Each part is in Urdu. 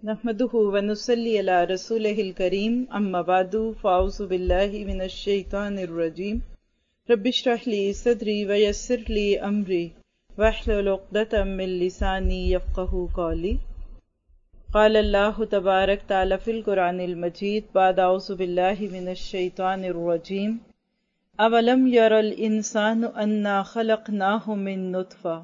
نحمدہ ونصلی علی رسولہ الکریم اما بعد فاعوذ باللہ من الشیطان الرجیم رب اشرح لی صدری ویسر لی امری واحلل عقدۃ من لسانی یفقہوا قولی قال اللہ تبارک تعالی فی القرآن المجید بعد اعوذ باللہ من الشیطان الرجیم اولم یر الانسان انا خلقناہ من نطفہ۔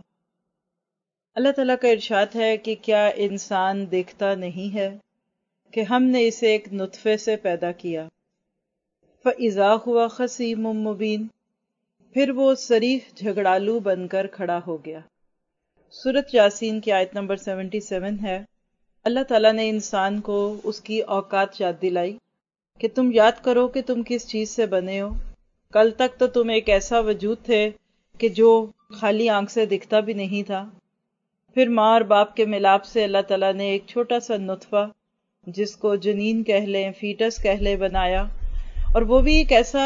اللہ تعالیٰ کا ارشاد ہے کہ کیا انسان دیکھتا نہیں ہے کہ ہم نے اسے ایک نطفے سے پیدا کیا، فَإِذَا هُوَ خَصِيمٌ مُّبِينٌ، پھر وہ صریح جھگڑالو بن کر کھڑا ہو گیا۔ سورۃ یاسین کی آیت نمبر 77 ہے۔ اللہ تعالیٰ نے انسان کو اس کی اوقات یاد دلائی کہ تم یاد کرو کہ تم کس چیز سے بنے ہو۔ کل تک تو تم ایک ایسا وجود تھے کہ جو خالی آنکھ سے دکھتا بھی نہیں تھا، پھر ماں اور باپ کے ملاپ سے اللہ تعالیٰ نے ایک چھوٹا سا نطفہ جس کو جنین کہہ لیں، فیٹس کہہ لیں، بنایا۔ اور وہ بھی ایک ایسا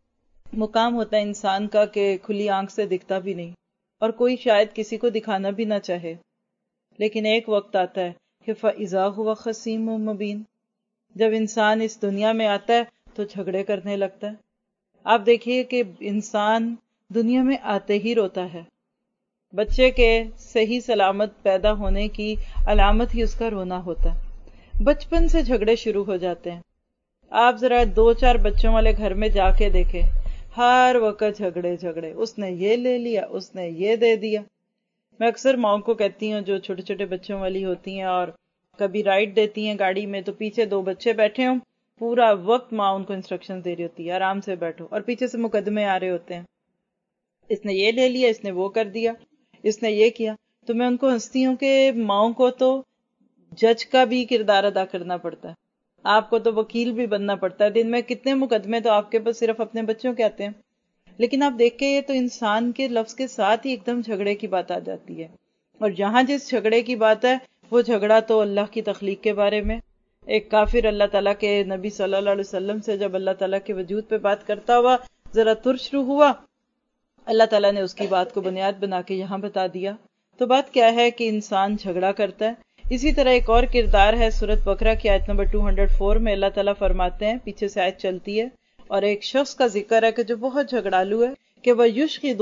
مقام ہوتا ہے انسان کا کہ کھلی آنکھ سے دکھتا بھی نہیں، اور کوئی شاید کسی کو دکھانا بھی نہ چاہے، لیکن ایک وقت آتا ہے کہ فَإِذَا هُوَ خَصِيمٌ مُّبِينٌ، جب انسان اس دنیا میں آتا ہے تو جھگڑے کرنے لگتا ہے۔ آپ دیکھیے کہ انسان دنیا میں آتے ہی روتا ہے۔ بچے کے صحیح سلامت پیدا ہونے کی علامت ہی اس کا رونا ہوتا ہے۔ بچپن سے جھگڑے شروع ہو جاتے ہیں۔ آپ ذرا 2-4 بچوں والے گھر میں جا کے دیکھیں، ہر وقت جھگڑے، اس نے یہ لے لیا، اس نے یہ دے دیا۔ میں اکثر ماؤں کو کہتی ہوں جو چھوٹے چھوٹے بچوں والی ہوتی ہیں اور کبھی رائڈ دیتی ہیں گاڑی میں، تو پیچھے 2 بچے بیٹھے ہوں، پورا وقت ماں ان کو انسٹرکشن دے رہی ہوتی ہے آرام سے بیٹھو، اور پیچھے سے مقدمے آ رہے ہوتے ہیں، اس نے یہ لے لیا، اس نے وہ کر دیا، اس نے یہ کیا۔ تو میں ان کو ہنستی ہوں کہ ماؤں کو تو جج کا بھی کردار ادا کرنا پڑتا ہے، آپ کو تو وکیل بھی بننا پڑتا ہے، دن میں کتنے مقدمے تو آپ کے پاس صرف اپنے بچوں کے آتے ہیں۔ لیکن آپ دیکھ کے یہ تو انسان کے لفظ کے ساتھ ہی ایک دم جھگڑے کی بات آ جاتی ہے، اور جہاں جس جھگڑے کی بات ہے وہ جھگڑا تو اللہ کی تخلیق کے بارے میں۔ ایک کافر اللہ تعالیٰ کے نبی صلی اللہ علیہ وسلم سے جب اللہ تعالیٰ کے وجود پہ بات کرتا ہوا ذرا ترش روح ہوا، اللہ تعالیٰ نے اس کی بات کو بنیاد بنا کے یہاں بتا دیا۔ تو بات کیا ہے کہ انسان جھگڑا کرتا ہے۔ اسی طرح ایک اور کردار ہے سورۃ بقرہ کی آیت نمبر 204 میں، اللہ تعالیٰ فرماتے ہیں، پیچھے سے آیت چلتی ہے، اور ایک شخص کا ذکر ہے کہ جو بہت جھگڑالو ہے، کہ وَيُشْهِدُ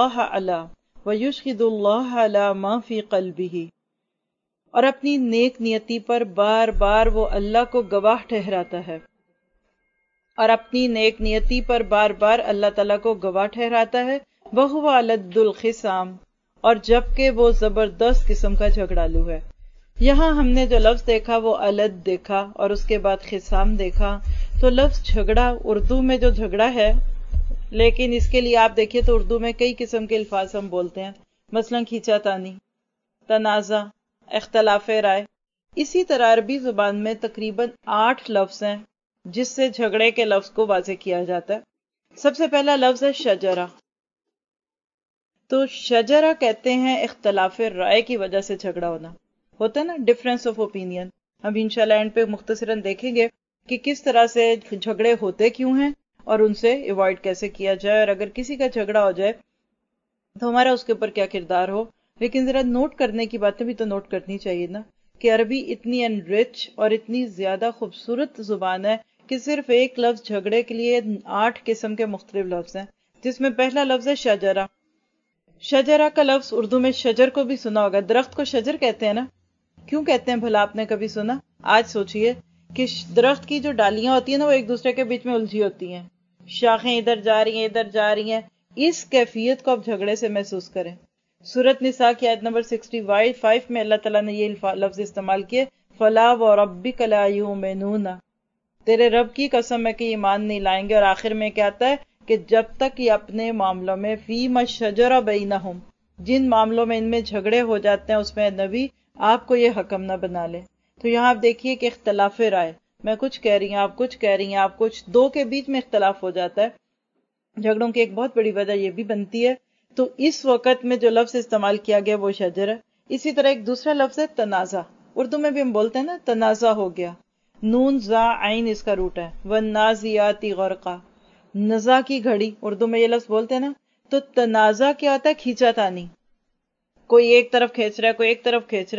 اللَّهَ عَلَى مَا فِي قَلْبِهِ، اور اپنی نیک نیتی پر بار بار وہ اللہ کو گواہ ٹھہراتا ہے، اور اپنی نیک نیتی پر بار بار اللہ تعالیٰ کو گواہ ٹھہراتا ہے، وَهُوَ أَلَدُّ الْخِصَامِ، اور جبکہ وہ زبردست قسم کا جھگڑالو ہے۔ یہاں ہم نے جو لفظ دیکھا وہ الد دیکھا، اور اس کے بعد خصام دیکھا۔ تو لفظ جھگڑا اردو میں جو جھگڑا ہے، لیکن اس کے لیے آپ دیکھیے تو اردو میں کئی قسم کے الفاظ ہم بولتے ہیں، مثلا کھینچا تانی، تنازع، اختلاف رائے۔ اسی طرح عربی زبان میں تقریباً 8 لفظ ہیں جس سے جھگڑے کے لفظ کو واضح کیا جاتا ہے۔ سب سے پہلا لفظ ہے شجرہ۔ تو شجرہ کہتے ہیں اختلاف رائے کی وجہ سے جھگڑا ہوتا ہے نا، ڈفرینس آف اوپینین۔ ہم انشاءاللہ اینڈ پہ مختصراً دیکھیں گے کہ کس طرح سے جھگڑے ہوتے کیوں ہیں اور ان سے ایوائڈ کیسے کیا جائے، اور اگر کسی کا جھگڑا ہو جائے تو ہمارا اس کے اوپر کیا کردار ہو۔ لیکن ذرا نوٹ کرنے کی باتیں بھی تو نوٹ کرنی چاہیے نا، کہ عربی اتنی انرچ اور اتنی زیادہ خوبصورت زبان ہے کہ صرف ایک لفظ جھگڑے کے لیے 8 قسم کے مختلف لفظ ہیں، جس میں پہلا لفظ ہے شجرہ۔ شجرہ کا لفظ اردو میں شجر کو بھی سنا ہوگا، درخت کو شجر کہتے ہیں نا، کیوں کہتے ہیں بھلا آپ نے کبھی سنا؟ آج سوچئے کہ درخت کی جو ڈالیاں ہوتی ہیں نا وہ ایک دوسرے کے بیچ میں الجھی ہوتی ہیں، شاخیں ادھر جا رہی ہیں ادھر جا رہی ہیں، اس کیفیت کو آپ جھگڑے سے محسوس کریں۔ سورۃ نساء کی آیت نمبر 65 میں اللہ تعالیٰ نے یہ لفظ استعمال کیے، فَلَا وَرَبِّكَ لَا يُؤْمِنُونَ، تیرے رب کی قسم ہے کہ ایمان نہیں لائیں گے۔ اور آخر میں کیا آتا ہے کہ جب تک یہ اپنے معاملوں میں فِيمَا شَجَرَ بَيْنَهُمْ، جن معاملوں میں ان میں جھگڑے ہو جاتے ہیں اس میں نبی آپ کو یہ حکم نہ بنا لے۔ تو یہاں آپ دیکھیے کہ اختلاف رائے، میں کچھ کہہ رہی ہوں، آپ کچھ کہہ رہی ہیں، آپ کچھ، دو کے بیچ میں اختلاف ہو جاتا ہے۔ جھگڑوں کی ایک بہت بڑی وجہ یہ بھی بنتی ہے۔ تو اس وقت میں جو لفظ استعمال کیا گیا وہ شجر ہے۔ اسی طرح ایک دوسرا لفظ ہے تنازع، اردو میں بھی ہم بولتے ہیں نا تنازع ہو گیا، نون زا عین اس کا روٹ ہے، والنازعات غرقا، نزا کی گھڑی، اردو میں یہ لفظ بولتے ہیں نا۔ تو تنازع کیا ہوتا ہے؟ کھینچا تانی، کوئی ایک طرف کھینچ رہا ہے، کوئی ایک طرف کھینچ رہا ہے،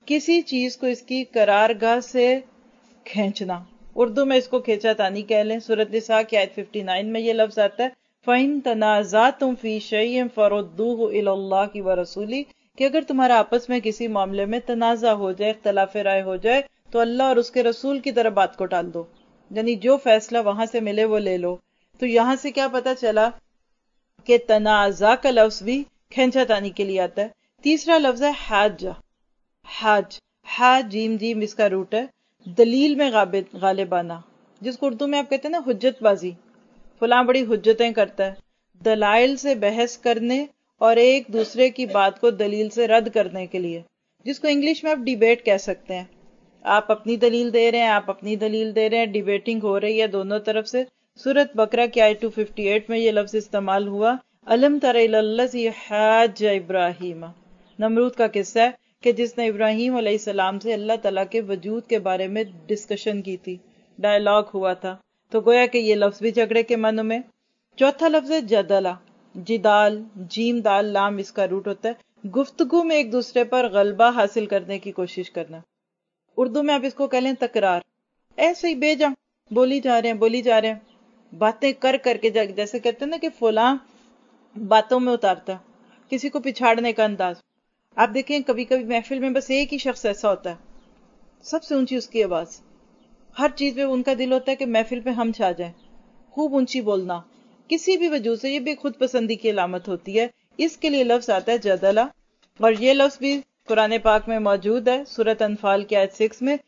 کسی چیز کو اس کی قرارگاہ سے کھینچنا. اردو میں اس کو کھینچا تانی کہہ لیں. سورۃ نساء کی آیت 59 میں یہ لفظ آتا ہے فَإِن تَنَازَعْتُمْ فِي شَيْءٍ فَرُدُّوهُ إِلَى اللَّهِ وَرَسُولِهِ کہ اگر تمہارا آپس میں کسی معاملے میں تنازع ہو جائے، اختلاف رائے ہو جائے، تو اللہ اور اس کے رسول کی طرف بات کو ٹال دو، یعنی جو فیصلہ وہاں سے ملے وہ لے لو. تو یہاں سے کیا پتا چلا کہ تنازع کا لفظ بھی کھینچا تانی کے لیے آتا ہے. تیسرا لفظ ہے حاجہ. حاج جیم جیم اس کا روٹ ہے، دلیل میں غالب آنا، جس کو اردو میں آپ کہتے ہیں نا حجت بازی. فلاں بڑی حجتیں کرتا ہے، دلائل سے بحث کرنے اور ایک دوسرے کی بات کو دلیل سے رد کرنے کے لیے، جس کو انگلش میں آپ ڈیبیٹ کہہ سکتے ہیں. آپ اپنی دلیل دے رہے ہیں، آپ اپنی دلیل دے رہے ہیں، ڈیبیٹنگ ہو رہی ہے دونوں طرف سے. سورۃ بقرہ کی آیت 258 میں یہ لفظ استعمال ہوا الم تر الی الذی حاج ابراہیم. نمرود کا قصہ ہے کہ جس نے ابراہیم علیہ السلام سے اللہ تعالیٰ کے وجود کے بارے میں ڈسکشن کی تھی، ڈائلاگ ہوا تھا. تو گویا کہ یہ لفظ بھی جھگڑے کے معنوں میں. چوتھا لفظ ہے جدلہ. جدال، جیم دال لام اس کا روٹ ہوتا ہے، گفتگو میں ایک دوسرے پر غلبہ حاصل کرنے کی کوشش کرنا. اردو میں آپ اس کو کہہ لیں تکرار. ایسے ہی بے جا بولی جا رہے ہیں باتیں کر کے جیسے کہتے ہیں نا کہ فلاں باتوں میں اتارتا، کسی کو پچھاڑنے کا انداز. آپ دیکھیں کبھی کبھی محفل میں بس ایک ہی شخص ایسا ہوتا ہے، سب سے اونچی اس کی آواز، ہر چیز میں ان کا دل ہوتا ہے کہ محفل پہ ہم چھا جائیں، خوب اونچی بولنا کسی بھی وجہ سے. یہ بھی خود پسندی کی علامت ہوتی ہے. اس کے لیے لفظ آتا ہے جدلہ، اور یہ لفظ بھی قرآن پاک میں موجود ہے. سورۃ انفال کی آیت 6 میں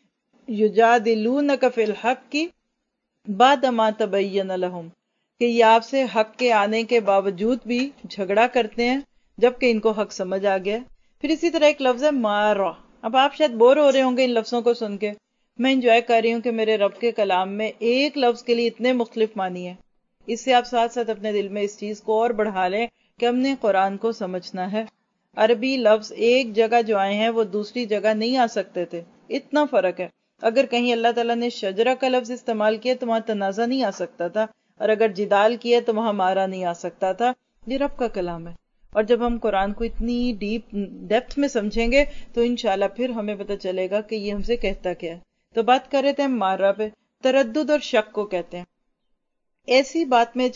یجادلونک فی الحق کی بعد ما تبین لہم کہ یہ آپ سے حق کے آنے کے باوجود بھی جھگڑا کرتے ہیں جبکہ ان کو حق سمجھ آ گیا. پھر اسی طرح ایک لفظ ہے مارا. اب آپ شاید بور ہو رہے ہوں گے ان لفظوں کو سن کے. میں انجوائے کر رہی ہوں کہ میرے رب کے کلام میں ایک لفظ کے لیے اتنے مختلف معنی ہیں. اس سے آپ ساتھ ساتھ اپنے دل میں اس چیز کو اور بڑھا لیں کہ ہم نے قرآن کو سمجھنا ہے. عربی لفظ ایک جگہ جو آئے ہیں وہ دوسری جگہ نہیں آ سکتے تھے، اتنا فرق ہے. اگر کہیں اللہ تعالیٰ نے شجرہ کا لفظ استعمال کیا تو وہاں تنازع نہیں آ سکتا تھا، اور اگر جدال کیا تو وہاں مارا نہیں آ سکتا تھا. یہ رب کا کلام ہے، اور جب ہم قرآن کو اتنی ڈیپتھ میں سمجھیں گے تو انشاءاللہ پھر ہمیں پتہ چلے گا کہ یہ ہم سے کہتا کیا ہے. تو بات کر رہے تھے ہم مارا پہ. تردد اور شک کو کہتے ہیں ایسی بات میں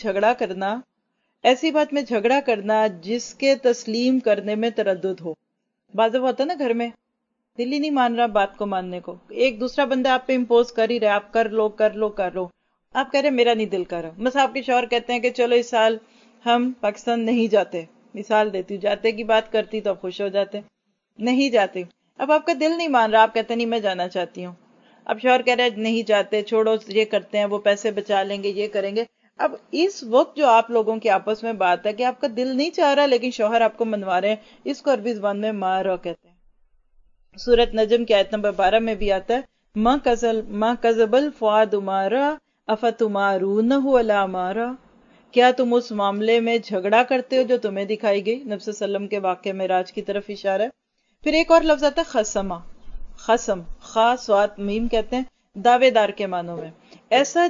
جھگڑا کرنا جس کے تسلیم کرنے میں تردد ہو. بعض ہوتا ہے نا گھر میں دل ہی نہیں مان رہا بات کو ماننے کو، ایک دوسرا بندہ آپ پہ امپوز کر ہی رہا، آپ کر لو آپ کہہ رہے میرا نہیں دل کر رہا. بس آپ کے شوہر کہتے ہیں کہ چلو اس سال ہم پاکستان نہیں جاتے، مثال دیتی ہوں، جاتے کی بات کرتی تو آپ خوش ہو جاتے، نہیں جاتے. اب آپ کا دل نہیں مان رہا، آپ کہتے نہیں میں جانا چاہتی ہوں. اب شوہر کہہ رہے نہیں جاتے، چھوڑو یہ کرتے ہیں، وہ پیسے بچا لیں گے، یہ کریں گے. اب اس وقت جو آپ لوگوں کے آپس میں بات ہے کہ آپ کا دل نہیں چاہ رہا لیکن شوہر آپ کو منوا رہے ہیں، اس کو عربی زبان میں مارا کہتے ہیں. سورۃ نجم کی آیت نمبر 12 میں بھی آتا ہے ما کذب الفؤاد مارا افتمارونہ علی مارا. کیا تم اس معاملے میں جھگڑا کرتے ہو جو تمہیں دکھائی گئی. نبی صلی اللہ علیہ وسلم کے واقعے معراج کی طرف اشارہ ہے. پھر ایک اور لفظ آتا ہے خصمہ. خصم خا صاد میم کہتے ہیں دعوے دار کے معنوں میں. ایسا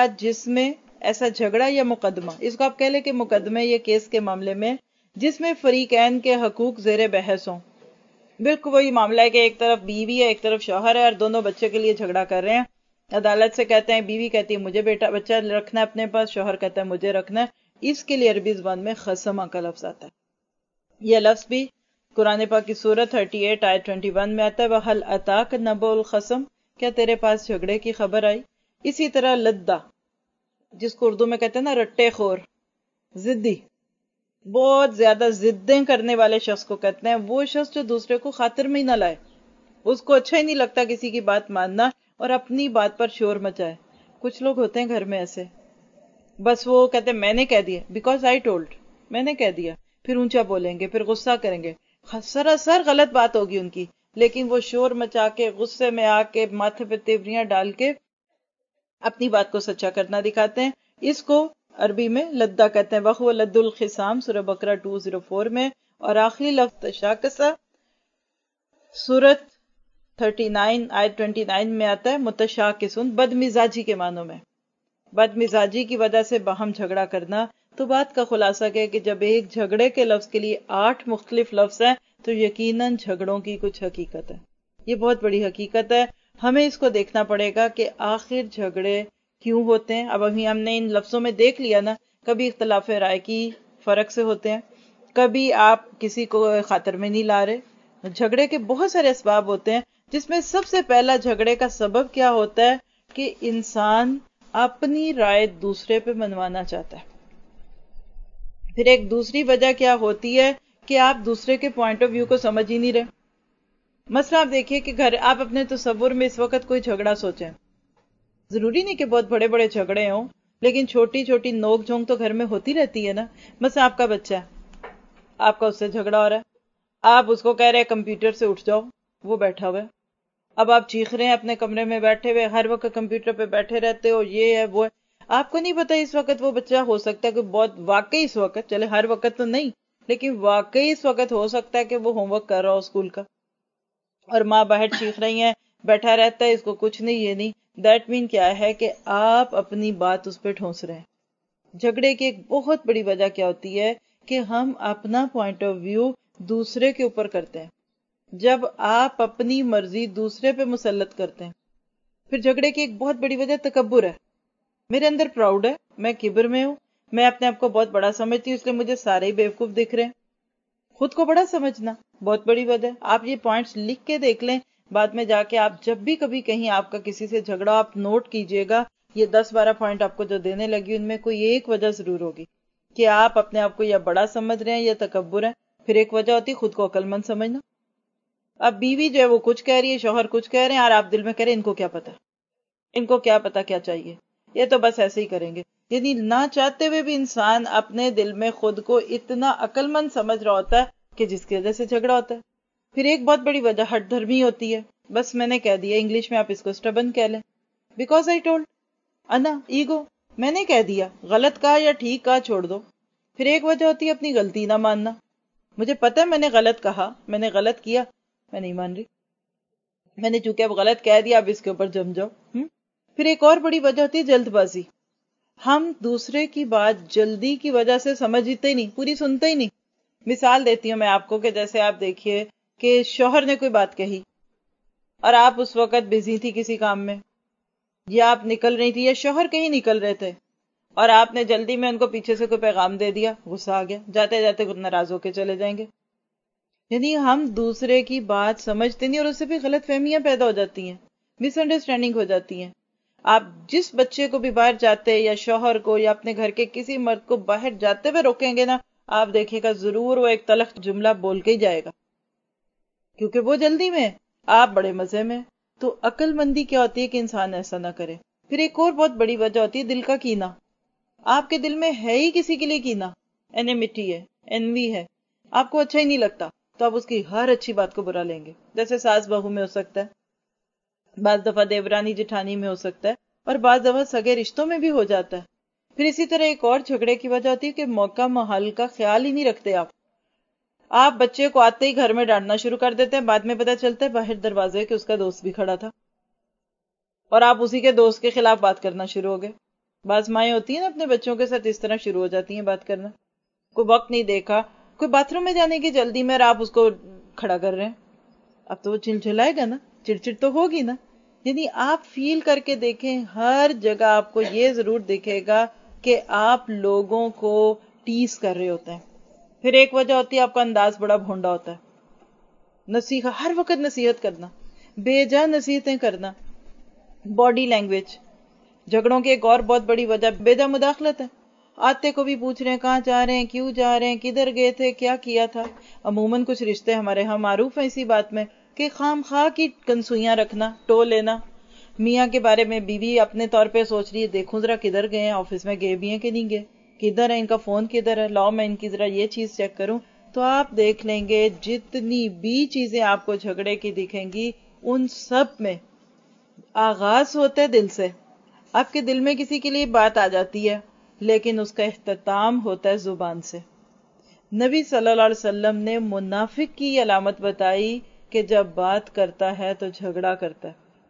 جھگڑا یا مقدمہ، اس کو آپ کہہ لیں کہ مقدمے یا کیس کے معاملے میں جس میں فریقین کے حقوق زیر بحث ہوں. بالکل وہی معاملہ ہے کہ ایک طرف بیوی ہے ایک طرف شوہر ہے اور دونوں بچے کے لیے جھگڑا کر رہے ہیں. عدالت سے کہتے ہیں، بیوی کہتی ہے مجھے بچہ رکھنا ہے اپنے پاس، شوہر کہتا ہے مجھے رکھنا ہے. اس کے لیے عربی زبان میں خصمہ کا لفظ آتا ہے. یہ لفظ بھی قرآن پاک کی سورۃ 38 آیت 21 میں آتا ہے وَهَلْ أَتَاكَ نَبَأُ الْخَصْمِ کیا تیرے پاس جھگڑے کی خبر آئی. اسی طرح لدہ، جس کو اردو میں کہتے ہیں نا رٹے خور، ضدی، بہت زیادہ ضدیں کرنے والے شخص کو کہتے ہیں. وہ شخص جو دوسرے کو خاطر میں ہی نہ لائے، اس کو اچھا ہی نہیں لگتا کسی کی بات ماننا اور اپنی بات پر شور مچائے. کچھ لوگ ہوتے ہیں گھر میں ایسے، بس وہ کہتے ہیں میں نے کہہ دیا، بیکاز آئی ٹولڈ، میں نے کہہ دیا. پھر اونچا بولیں گے، پھر غصہ کریں گے، سراسر غلط بات ہوگی ان کی، لیکن وہ شور مچا کے غصے میں آ کے ماتھے پہ تیوریاں ڈال کے اپنی بات کو سچا کرنا دکھاتے ہیں. اس کو عربی میں لدہ کہتے ہیں. وَهُوَ لَدُّ الْخِصَامِ سورہ بقرہ 204 میں. اور آخری لفظ تشاکسہ سورۃ 39 آیت 29 میں آتا ہے متشاکسون، بد مزاجی کے معنوں میں. بد مزاجی کی وجہ سے باہم جھگڑا کرنا. تو بات کا خلاصہ کہ جب ایک جھگڑے کے لفظ کے لیے 8 مختلف لفظ ہیں تو یقیناً جھگڑوں کی کچھ حقیقت ہے. یہ بہت بڑی حقیقت ہے. ہمیں اس کو دیکھنا پڑے گا کہ آخر جھگڑے کیوں ہوتے ہیں. اب ابھی ہم نے ان لفظوں میں دیکھ لیا نا، کبھی اختلاف رائے کی فرق سے ہوتے ہیں، کبھی آپ کسی کو خاطر میں نہیں لا رہے. جھگڑے کے بہت سارے اسباب ہوتے ہیں، جس میں سب سے پہلا جھگڑے کا سبب کیا ہوتا ہے کہ انسان اپنی رائے دوسرے پہ منوانا چاہتا ہے. پھر ایک دوسری وجہ کیا ہوتی ہے کہ آپ دوسرے کے پوائنٹ آف ویو کو سمجھ ہی نہیں رہے. مثلا آپ دیکھیے کہ گھر آپ اپنے تصور میں اس وقت کوئی جھگڑا سوچیں، ضروری نہیں کہ بہت بڑے بڑے جھگڑے ہوں، لیکن چھوٹی چھوٹی نوک جھونک تو گھر میں ہوتی رہتی ہے نا. مثلا آپ کا بچہ ہے، آپ کا اس سے جھگڑا ہو رہا ہے، آپ اس کو کہہ رہے ہیں کمپیوٹر سے اٹھ جاؤ، وہ بیٹھا ہوا ہے. اب آپ چیخ رہے ہیں اپنے کمرے میں بیٹھے ہوئے، ہر وقت کمپیوٹر پہ بیٹھے رہتے ہو، یہ ہے وہ ہے. آپ کو نہیں پتا اس وقت وہ بچہ ہو سکتا ہے کہ بہت واقعی اس وقت، چلے ہر وقت تو نہیں، لیکن واقعی اس وقت ہو سکتا ہے کہ وہ ہوم ورک کر رہا ہو اسکول کا، اور ماں باہر چیخ رہی ہیں، بیٹھا رہتا ہے، اس کو کچھ نہیں یہ نہیں. دیٹ مین کیا ہے کہ آپ اپنی بات اس پہ ٹھونس رہے ہیں. جھگڑے کی ایک بہت بڑی وجہ کیا ہوتی ہے کہ ہم اپنا پوائنٹ آف ویو دوسرے کے اوپر کرتے ہیں. جب آپ اپنی مرضی دوسرے پہ مسلط کرتے ہیں. پھر جھگڑے کی ایک بہت بڑی وجہ تکبر ہے. میرے اندر پراؤڈ ہے، میں کبر میں ہوں، میں اپنے آپ کو بہت بڑا سمجھتی ہوں، اس لیے مجھے سارے ہی بیوقوف دکھ رہے ہیں. خود کو بڑا سمجھنا بہت بڑی وجہ ہے. آپ یہ پوائنٹس لکھ کے دیکھ لیں، بعد میں جا کے آپ جب بھی کبھی کہیں آپ کا کسی سے جھگڑا، آپ نوٹ کیجئے گا، یہ 10-12 پوائنٹ آپ کو جو دینے لگی ان میں کوئی ایک وجہ ضرور ہوگی کہ آپ اپنے آپ کو یا بڑا سمجھ رہے ہیں یا تکبر ہے. پھر ایک وجہ ہوتی ہے خود کو عقل مند سمجھنا. اب بیوی جو ہے وہ کچھ کہہ رہی ہے، شوہر کچھ کہہ رہے ہیں، اور آپ دل میں کہہ رہے ہیں ان کو کیا پتا، ان کو کیا پتا کیا چاہیے، یہ تو بس ایسے ہی کریں گے. یعنی نہ چاہتے ہوئے بھی انسان اپنے دل میں خود کو اتنا عقل مند سمجھ رہا ہوتا ہے کہ جس کی وجہ سے جھگڑا ہوتا ہے. پھر ایک بہت بڑی وجہ ہٹ دھرمی ہوتی ہے. بس میں نے کہہ دیا، انگلش میں آپ اس کو اسٹبن کہہ لیں، بیکاز آئی ٹولڈ، انا ایگو، میں نے کہہ دیا، غلط کہا یا ٹھیک کہا چھوڑ دو. پھر ایک وجہ ہوتی ہے اپنی غلطی نہ ماننا. مجھے پتا ہے میں نے غلط کہا، میں نے غلط کیا، میں نہیں مان رہی، میں نے چونکہ اب غلط کہہ دیا، اب اس کے اوپر جم جاؤ. پھر ایک اور بڑی وجہ ہوتی ہے جلد بازی. ہم دوسرے کی بات جلدی کی وجہ سے سمجھتے ہی نہیں، پوری سنتے ہی نہیں. مثال دیتی ہوں میں آپ کو کہ جیسے آپ دیکھیے کہ شوہر نے کوئی بات کہی اور آپ اس وقت بزی تھی کسی کام میں، یا آپ نکل رہی تھی یا شوہر کہیں نکل رہے تھے، اور آپ نے جلدی میں ان کو پیچھے سے کوئی پیغام دے دیا، غصہ آ گیا، جاتے جاتے خود ناراض ہو کے چلے جائیں گے. یعنی ہم دوسرے کی بات سمجھتے نہیں، اور اس سے بھی غلط فہمیاں پیدا ہو جاتی ہیں، مس انڈرسٹینڈنگ ہو جاتی ہیں. آپ جس بچے کو بھی باہر جاتے یا شوہر کو یا اپنے گھر کے کسی مرد کو باہر جاتے ہوئے روکیں گے نا، آپ دیکھیں گا ضرور وہ ایک تلخ جملہ بول کے ہی جائے گا، کیونکہ وہ جلدی میں، آپ بڑے مزے میں. تو عقل مندی کیا ہوتی ہے کہ انسان ایسا نہ کرے. پھر ایک اور بہت بڑی وجہ ہوتی ہے دل کا کینہ. آپ کے دل میں ہے ہی کسی کے لیے کینہ، اینیمٹی ہے، انوی ہے، آپ کو اچھا ہی نہیں لگتا، تو آپ اس کی ہر اچھی بات کو برا لیں گے. جیسے ساس بہو میں ہو سکتا ہے، بعض دفعہ دیورانی جٹھانی میں ہو سکتا ہے، اور بعض دفعہ سگے رشتوں میں بھی ہو جاتا ہے. پھر اسی طرح ایک اور جھگڑے کی وجہ ہوتی ہے کہ موقع محل کا خیال ہی نہیں رکھتے. آپ بچے کو آتے ہی گھر میں ڈانٹنا شروع کر دیتے ہیں، بعد میں پتہ چلتا ہے باہر دروازے کہ اس کا دوست بھی کھڑا تھا، اور آپ اسی کے دوست کے خلاف بات کرنا شروع ہو گئے. بعض مائیں ہوتی ہیں نا اپنے بچوں کے ساتھ اس طرح شروع ہو جاتی ہیں بات کرنا. کوئی وقت نہیں دیکھا، کوئی باتھ روم میں جانے کی جلدی میں، اور آپ اس کو کھڑا کر رہے ہیں، اب تو وہ چلچلائے گا نا، چڑچڑ تو ہوگی نا. یعنی آپ فیل کر کے دیکھیں، ہر جگہ آپ کو یہ ضرور دکھے گا کہ آپ لوگوں کو ٹیز کر رہے ہوتے ہیں. پھر ایک وجہ ہوتی ہے آپ کا انداز بڑا بھونڈا ہوتا ہے، نصیحت، ہر وقت نصیحت کرنا، بے جا نصیحتیں کرنا. باڈی لینگویج، جھگڑوں کی ایک اور بہت بڑی وجہ بے جا مداخلت ہے. آتے کو بھی پوچھ رہے ہیں کہاں جا رہے ہیں، کیوں جا رہے ہیں، کدھر گئے تھے، کیا کیا تھا. عموماً کچھ رشتے ہمارے ہاں معروف ہیں اسی بات میں کہ خام خواہ کی کنسوئیاں رکھنا، ٹو لینا. میاں کے بارے میں بیوی اپنے طور پہ سوچ رہی ہے دیکھوں ذرا کدھر گئے ہیں، آفس میں گئے بھی ہیں کہ نہیں گئے، کدھر ہے ان کا فون، کدھر ہے، لاؤ میں ان کی ذرا یہ چیز چیک کروں. تو آپ دیکھ لیں گے جتنی بھی چیزیں آپ کو جھگڑے کی دکھیں گی، ان سب میں آغاز ہوتا ہے دل سے. آپ کے دل میں کسی کے لیے بات آ جاتی ہے، لیکن اس کا اختتام ہوتا ہے زبان سے. نبی صلی اللہ علیہ وسلم نے منافق کی علامت بتائی کہ جب بات کرتا ہے تو جھگڑا کرتا ہے.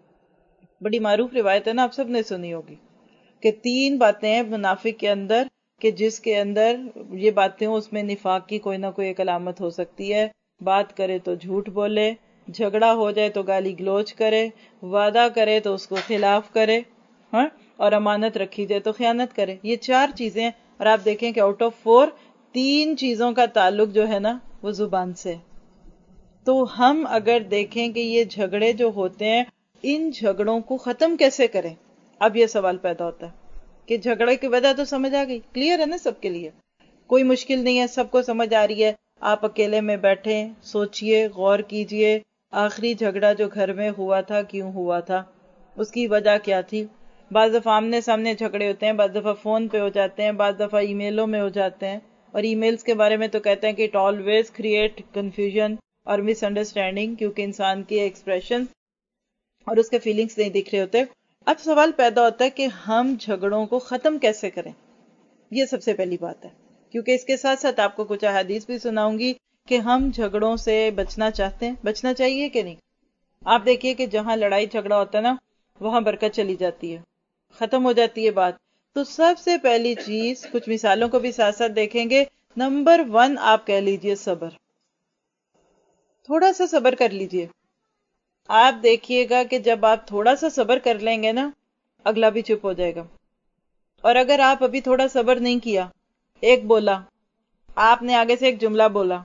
بڑی معروف روایت ہے نا، آپ سب نے سنی ہوگی کہ 3 باتیں ہیں منافق کے اندر، کہ جس کے اندر یہ باتیں ہوں اس میں نفاق کی کوئی نہ کوئی ایک علامت ہو سکتی ہے. بات کرے تو جھوٹ بولے، جھگڑا ہو جائے تو گالی گلوچ کرے، وعدہ کرے تو اس کو خلاف کرے، ہاں، اور امانت رکھی جائے تو خیانت کرے. یہ 4 چیزیں. اور آپ دیکھیں کہ آؤٹ آف 4 3 چیزوں کا تعلق جو ہے نا وہ زبان سے. تو ہم اگر دیکھیں کہ یہ جھگڑے جو ہوتے ہیں، ان جھگڑوں کو ختم کیسے کریں. اب یہ سوال پیدا ہوتا ہے کہ جھگڑے کی وجہ تو سمجھ آ گئی، کلیئر ہے نا سب کے لیے، کوئی مشکل نہیں ہے، سب کو سمجھ آ رہی ہے. آپ اکیلے میں بیٹھے سوچئے، غور کیجئے، آخری جھگڑا جو گھر میں ہوا تھا کیوں ہوا تھا، اس کی وجہ کیا تھی. بعض دفعہ آمنے سامنے جھگڑے ہوتے ہیں، بعض دفعہ فون پہ ہو جاتے ہیں، بعض دفعہ ای میلوں میں ہو جاتے ہیں. اور ای میلز کے بارے میں تو کہتے ہیں کہ اٹ آلویز کریٹ کنفیوژن اور مس انڈرسٹینڈنگ، کیونکہ انسان کے ایکسپریشن اور اس کے فیلنگز نہیں دکھ رہے ہوتے. اب سوال پیدا ہوتا ہے کہ ہم جھگڑوں کو ختم کیسے کریں. یہ سب سے پہلی بات ہے، کیونکہ اس کے ساتھ ساتھ آپ کو کچھ احادیث بھی سناؤں گی کہ ہم جھگڑوں سے بچنا چاہتے ہیں، بچنا چاہیے کہ نہیں. آپ دیکھیے کہ جہاں لڑائی جھگڑا ہوتا ہے نا، وہاں برکت چلی جاتی ہے، ختم ہو جاتی ہے بات. تو سب سے پہلی چیز، کچھ مثالوں کو بھی ساتھ ساتھ دیکھیں گے. نمبر 1 آپ کہہ لیجئے صبر. تھوڑا سا صبر کر لیجئے. آپ دیکھیے گا کہ جب آپ تھوڑا سا صبر کر لیں گے نا، اگلا بھی چپ ہو جائے گا. اور اگر آپ ابھی تھوڑا صبر نہیں کیا، ایک بولا، آپ نے آگے سے ایک جملہ بولا،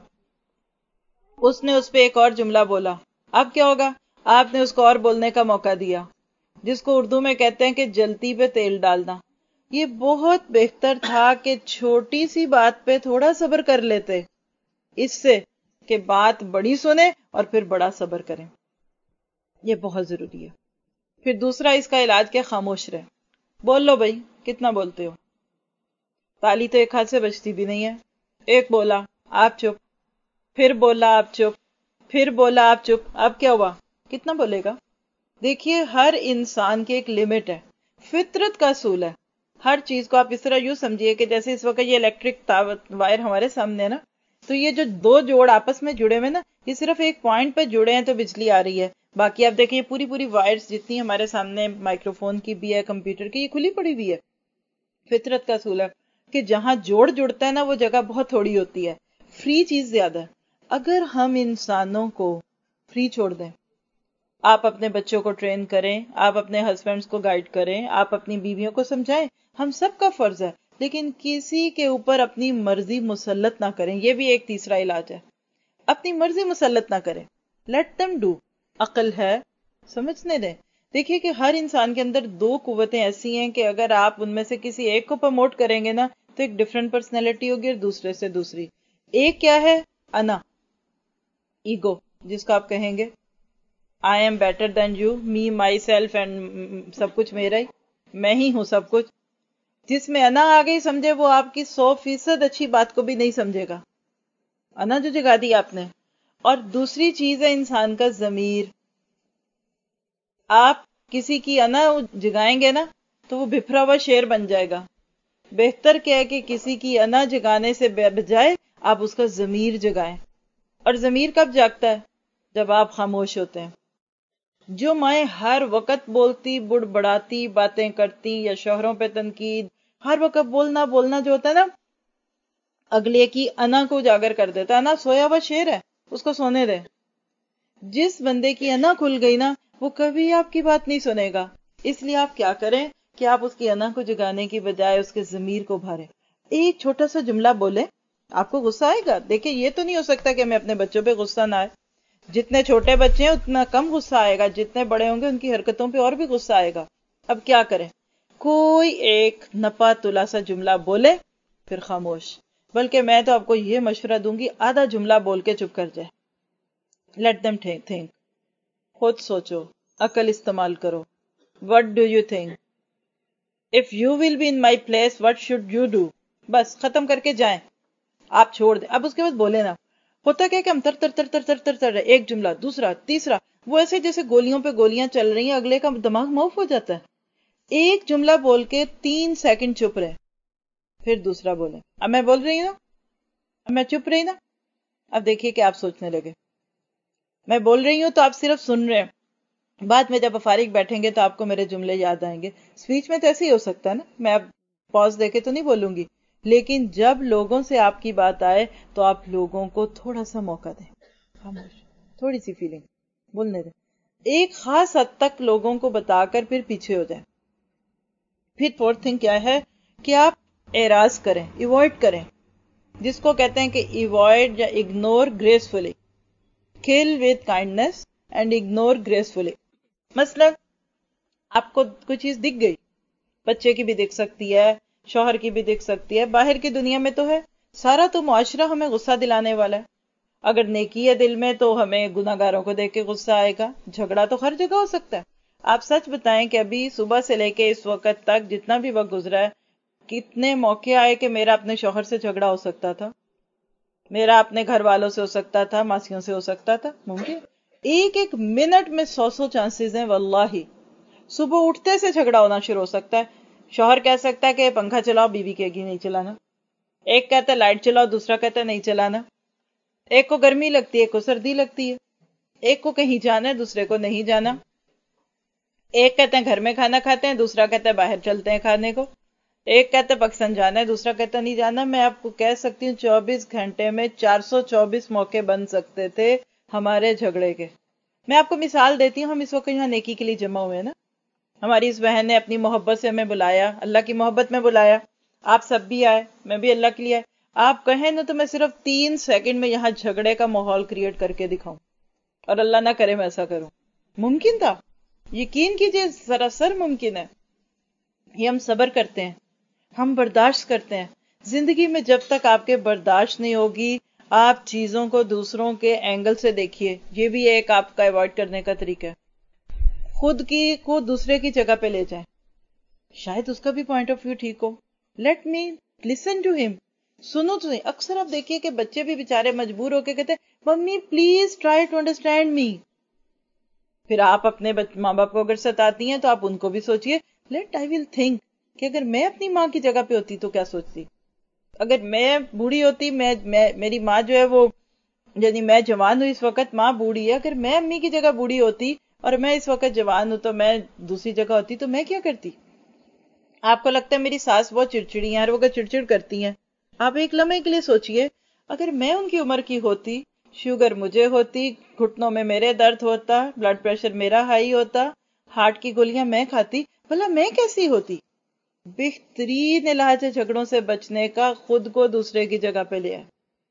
اس نے اس پہ ایک اور جملہ بولا، اب کیا ہوگا؟ آپ نے اس کو اور بولنے کا موقع دیا، جس کو اردو میں کہتے ہیں کہ جلتی پہ تیل ڈالنا. یہ بہت بہتر تھا کہ چھوٹی سی بات پہ تھوڑا صبر کر لیتے، اس سے کہ بات بڑی سنیں اور پھر بڑا صبر کریں. یہ بہت ضروری ہے. پھر دوسرا اس کا علاج کیا؟ خاموش رہے. بول لو بھائی، کتنا بولتے ہو، تالی تو ایک ہاتھ سے بجتی بھی نہیں ہے. ایک بولا آپ چپ، پھر بولا آپ چپ، پھر بولا آپ چپ، اب کیا ہوا؟ کتنا بولے گا؟ دیکھیے ہر انسان کی ایک لمٹ ہے، فطرت کا اصول ہے. ہر چیز کو آپ اس طرح یوں سمجھیے کہ جیسے اس وقت یہ الیکٹرک وائر ہمارے سامنے ہے نا، تو یہ جو 2 جوڑ آپس میں جڑے ہوئے نا، یہ صرف ایک پوائنٹ پہ جڑے ہیں تو بجلی آ رہی ہے. باقی آپ دیکھیں پوری پوری وائرز جتنی ہمارے سامنے مائکرو فون کی بھی ہے، کمپیوٹر کی، یہ کھلی پڑی ہوئی ہے. فطرت کا اصول ہے کہ جہاں جوڑ جڑتا ہے نا، وہ جگہ بہت تھوڑی ہوتی ہے، فری چیز زیادہ ہے. اگر ہم انسانوں کو فری چھوڑ دیں، آپ اپنے بچوں کو ٹرین کریں، آپ اپنے ہسبینڈز کو گائیڈ کریں، آپ اپنی بیویوں کو سمجھائیں، ہم سب کا فرض ہے، لیکن کسی کے اوپر اپنی مرضی مسلط نہ کریں. یہ بھی ایک تیسرا علاج ہے، اپنی مرضی مسلط نہ کریں. Let them do. عقل ہے، سمجھنے دیں. دیکھیے کہ ہر انسان کے اندر 2 قوتیں ایسی ہیں کہ اگر آپ ان میں سے کسی ایک کو پروموٹ کریں گے نا، تو ایک ڈفرنٹ پرسنالٹی ہوگی اور دوسرے سے دوسری. ایک کیا ہے؟ انا، ایگو، جس کو آپ کہیں گے I am better than you, me, myself and سب کچھ میرا ہی، میں ہی ہوں سب کچھ. جس میں انا آ گئی سمجھے وہ آپ کی 100% اچھی بات کو بھی نہیں سمجھے گا. انا جو جگا دی آپ نے. اور دوسری چیز ہے انسان کا ضمیر. آپ کسی کی انا جگائیں گے نا تو وہ بھپرا ہوا شیر بن جائے گا. بہتر کیا ہے کہ کسی کی انا جگانے سے بجائے آپ اس کا ضمیر جگائیں. اور ضمیر کب جاگتا ہے؟ جب آپ خاموش ہوتے ہیں. جو مائیں ہر وقت بولتی بڑبڑاتی باتیں کرتی یا شوہروں پہ تنقید، ہر وقت بولنا بولنا جو ہوتا ہے نا، اگلے کی انا کو اجاگر کر دیتا ہے. انا سویا ہوا شیر ہے، اس کو سونے دے. جس بندے کی انا کھل گئی نا، وہ کبھی آپ کی بات نہیں سنے گا. اس لیے آپ کیا کریں کہ آپ اس کی انا کو جگانے کی بجائے اس کے ضمیر کو بھاریں. ایک چھوٹا سا جملہ بولے، آپ کو غصہ آئے گا. دیکھیں یہ تو نہیں ہو سکتا کہ ہمیں اپنے بچوں پہ غصہ نہ آئے. جتنے چھوٹے بچے ہیں اتنا کم غصہ آئے گا، جتنے بڑے ہوں گے ان کی حرکتوں پہ اور بھی غصہ آئے گا. اب کیا کریں؟ کوئی ایک نپا تلا سا جملہ بولے، پھر خاموش. بلکہ میں تو آپ کو یہ مشورہ دوں گی، آدھا جملہ بول کے چپ کر جائے. Let them think. خود سوچو، عقل استعمال کرو. What do you think? If you will be in my place, what should you do? بس ختم کر کے جائیں. آپ چھوڑ دیں. اب اس کے بعد بولے نا. ہوتا کیا کہ ہم تر تر تر تر تر تر تر ایک جملہ، دوسرا، تیسرا، وہ ایسے جیسے گولیوں پہ گولیاں چل رہی ہیں، اگلے کا دماغ معاف ہو جاتا ہے. ایک جملہ بول کے 3 سیکنڈ چپ رہے، پھر دوسرا بولیں. اب میں بول رہی ہوں نا، اب میں چپ رہی نا، اب دیکھیے کہ آپ سوچنے لگے. میں بول رہی ہوں تو آپ صرف سن رہے ہیں. بعد میں جب فارغ بیٹھیں گے تو آپ کو میرے جملے یاد آئیں گے. اسپیچ میں تو ایسے ہی ہو سکتا ہے نا، میں اب پاز دے کے تو نہیں بولوں گی، لیکن جب لوگوں سے آپ کی بات آئے تو آپ لوگوں کو تھوڑا سا موقع دیں. خاموش، تھوڑی سی فیلنگ. بولنے دیں، ایک خاص حد تک لوگوں کو بتا کر پھر پیچھے ہو جائیں. پھر فورتھ تھنگ کیا ہے کہ آپ اعراض کریں، ایوائڈ کریں، جس کو کہتے ہیں کہ ایوائڈ یا ignore gracefully. Kill with kindness and ignore gracefully. مثلا آپ کو کوئی چیز دکھ گئی، بچے کی بھی دکھ سکتی ہے، شوہر کی بھی دکھ سکتی ہے، باہر کی دنیا میں تو ہے، سارا تو معاشرہ ہمیں غصہ دلانے والا ہے. اگر نیکی ہے دل میں تو ہمیں گناہگاروں کو دیکھ کے غصہ آئے گا. جھگڑا تو ہر جگہ ہو سکتا ہے. آپ سچ بتائیں کہ ابھی صبح سے لے کے اس وقت تک جتنا بھی وقت گزرا ہے، کتنے موقع آئے کہ میرا اپنے شوہر سے جھگڑا ہو سکتا تھا، میرا اپنے گھر والوں سے ہو سکتا تھا، ماسیوں سے ہو سکتا تھا. ممکن ایک ایک منٹ میں 100 چانسز ہیں واللہ. صبح اٹھتے سے جھگڑا ہونا شروع ہو سکتا ہے. شوہر کہہ سکتا ہے کہ پنکھا چلاؤ، بیوی کہے گی نہیں چلانا. ایک کہتا ہے لائٹ چلاؤ، دوسرا کہتا ہے نہیں چلانا. ایک کو گرمی لگتی ہے، ایک کو سردی لگتی ہے. ایک کو کہیں جانا ہے، دوسرے کو نہیں جانا. ایک کہتے ہیں گھر میں کھانا کھاتے ہیں، دوسرا کہتا ہے باہر چلتے ہیں کھانے کو. ایک کہتا ہے پاکستان جانا ہے، دوسرا کہتا نہیں جانا. میں آپ کو کہہ سکتی ہوں 24 گھنٹے میں 424 موقع بن سکتے تھے ہمارے جھگڑے کے. میں آپ کو مثال دیتی ہوں. ہم اس وقت یہاں نیکی کے لیے جمع ہوئے ہیں نا. ہماری اس بہن نے اپنی محبت سے ہمیں بلایا، اللہ کی محبت میں بلایا. آپ سب بھی آئے، میں بھی اللہ کے لیے آئے. آپ کہیں نا تو میں صرف 3 سیکنڈ میں یہاں جھگڑے کا ماحول کریٹ کر کے دکھاؤں، اور اللہ نہ کرے میں ایسا کروں. ممکن تھا، یقین کیجئے سراسر ممکن ہے. یہ ہم صبر کرتے ہیں، ہم برداشت کرتے ہیں. زندگی میں جب تک آپ کے برداشت نہیں ہوگی، آپ چیزوں کو دوسروں کے اینگل سے دیکھیے. یہ بھی ایک آپ کا ایوائڈ کرنے کا طریقہ ہے. خود کی کو دوسرے کی جگہ پہ لے جائیں، شاید اس کا بھی پوائنٹ آف ویو ٹھیک ہو. لیٹ می لسن ٹو ہم. سنو تو نہیں. اکثر آپ دیکھیے کہ بچے بھی بےچارے مجبور ہو کے کہتے ہیں mummy please try to understand me. پھر آپ اپنے ماں باپ کو اگر ستاتی ہیں تو آپ ان کو بھی سوچئے لیٹ آئی ول تھنک کہ اگر میں اپنی ماں کی جگہ پہ ہوتی تو کیا سوچتی. اگر میں بوڑھی ہوتی، میری ماں جو ہے وہ، یعنی میں جوان ہوں اس وقت، ماں بوڑھی ہے، اگر میں امی کی جگہ بوڑھی ہوتی اور میں اس وقت جوان ہوں تو میں دوسری جگہ ہوتی تو میں کیا کرتی. آپ کو لگتا ہے میری ساس بہت چڑچڑی ہیں، ہر وقت چڑچڑ کرتی ہیں. آپ ایک لمحے کے لیے سوچئے اگر میں ان کی عمر کی ہوتی، شوگر مجھے ہوتی، گھٹنوں میں میرے درد ہوتا، بلڈ پریشر میرا ہائی ہوتا، ہارٹ کی گولیاں میں کھاتی، بھلا میں کیسی ہوتی. بہترین علاج ہے جھگڑوں سے بچنے کا خود کو دوسرے کی جگہ پہ لے آئے.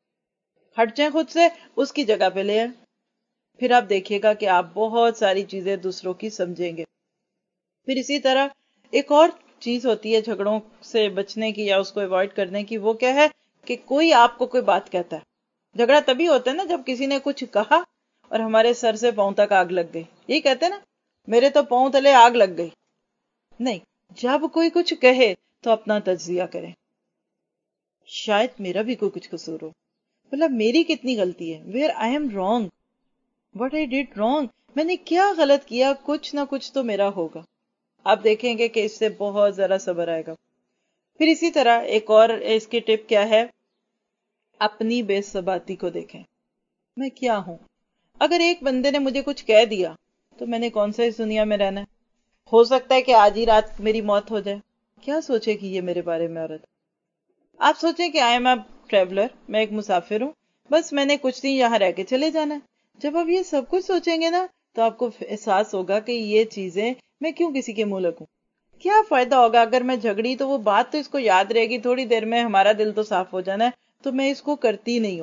ہٹ جائیں خود سے، اس کی جگہ پہ لے آئے. پھر آپ دیکھیے گا کہ آپ بہت ساری چیزیں دوسروں کی سمجھیں گے. پھر اسی طرح ایک اور چیز ہوتی ہے جھگڑوں سے بچنے کی یا اس کو ایوائڈ کرنے کی. وہ کیا ہے کہ کوئی آپ کو کوئی بات کہتا ہے. جھگڑا تبھی ہوتا ہے نا جب کسی نے کچھ کہا اور ہمارے سر سے پاؤں تک آگ لگ گئی. یہی کہتے ہیں نا میرے تو پاؤں تلے آگ لگ گئی. نہیں، جب کوئی کچھ کہے تو اپنا تجزیہ کریں. شاید میرا بھی کوئی کچھ قصور ہو، مطلب میری کتنی غلطی ہے. Where I am wrong, what I did wrong, میں نے کیا غلط کیا، کچھ نہ کچھ تو میرا ہوگا. آپ دیکھیں گے کہ اس سے بہت ذرا صبر آئے گا. پھر اسی طرح ایک اور اس کی ٹپ کیا ہے، اپنی بے ثباتی کو دیکھیں. میں کیا ہوں؟ اگر ایک بندے نے مجھے کچھ کہہ دیا تو میں نے کون سا اس دنیا میں رہنا ہے. ہو سکتا ہے کہ آج ہی رات میری موت ہو جائے. کیا سوچے گی یہ میرے بارے میں عورت؟ آپ سوچیں کہ آئی ایم اے ٹریولر، میں ایک مسافر ہوں، بس میں نے کچھ دن یہاں رہ کے چلے جانا ہے. جب آپ یہ سب کچھ سوچیں گے نا تو آپ کو احساس ہوگا کہ یہ چیزیں میں کیوں کسی کے منہ لگوں. کیا فائدہ ہوگا اگر میں جھگڑی تو وہ بات تو اس کو یاد رہے گی، تھوڑی دیر میں ہمارا دل تو صاف ہو جانا ہے. تو میں اس کو کرتی نہیں ہوں.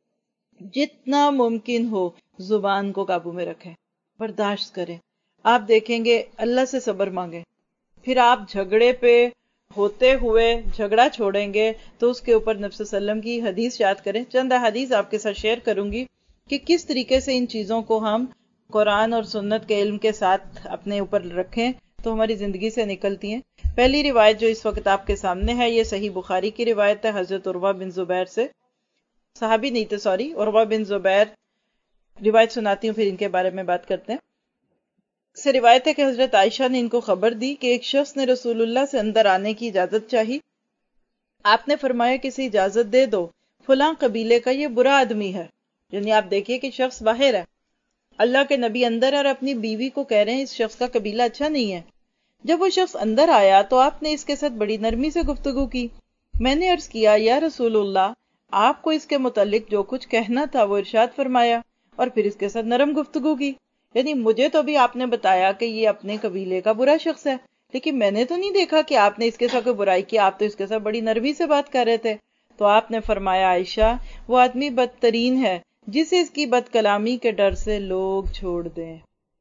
جتنا ممکن ہو زبان کو قابو میں رکھیں، برداشت کریں. آپ دیکھیں گے اللہ سے صبر مانگیں. پھر آپ جھگڑے پہ ہوتے ہوئے جھگڑا چھوڑیں گے تو اس کے اوپر نبی صلی اللہ علیہ وسلم کی حدیث یاد کریں. چند حدیث آپ کے ساتھ شیئر کروں گی کہ کس طریقے سے ان چیزوں کو ہم قرآن اور سنت کے علم کے ساتھ اپنے اوپر رکھیں تو ہماری زندگی سے نکلتی ہیں. پہلی روایت جو اس وقت آپ کے سامنے ہے یہ صحیح بخاری کی روایت ہے حضرت عروہ بن زبیر سے. صحابی نہیں تھے، سوری، عروہ بن زبیر. روایت سناتی ہوں پھر ان کے بارے میں بات کرتے ہیں. سے روایت ہے کہ حضرت عائشہ نے ان کو خبر دی کہ ایک شخص نے رسول اللہ سے اندر آنے کی اجازت چاہی. آپ نے فرمایا کسی اجازت دے دو، فلاں قبیلے کا یہ برا آدمی ہے. یعنی آپ دیکھیے کہ شخص باہر ہے، اللہ کے نبی اندر ہے اور اپنی بیوی کو کہہ رہے ہیں اس شخص کا قبیلہ اچھا نہیں ہے. جب وہ شخص اندر آیا تو آپ نے اس کے ساتھ بڑی نرمی سے گفتگو کی. میں نے عرض کیا یا رسول اللہ، آپ کو اس کے متعلق جو کچھ کہنا تھا وہ ارشاد فرمایا، اور پھر اس کے ساتھ نرم گفتگو کی. یعنی مجھے تو بھی آپ نے بتایا کہ یہ اپنے قبیلے کا برا شخص ہے، لیکن میں نے تو نہیں دیکھا کہ آپ نے اس کے ساتھ کوئی برائی کی، آپ تو اس کے ساتھ بڑی نرمی سے بات کر رہے تھے۔ تو آپ نے فرمایا عائشہ وہ آدمی بدترین ہے جسے اس کی بد کلامی کے ڈر سے لوگ چھوڑ دیں۔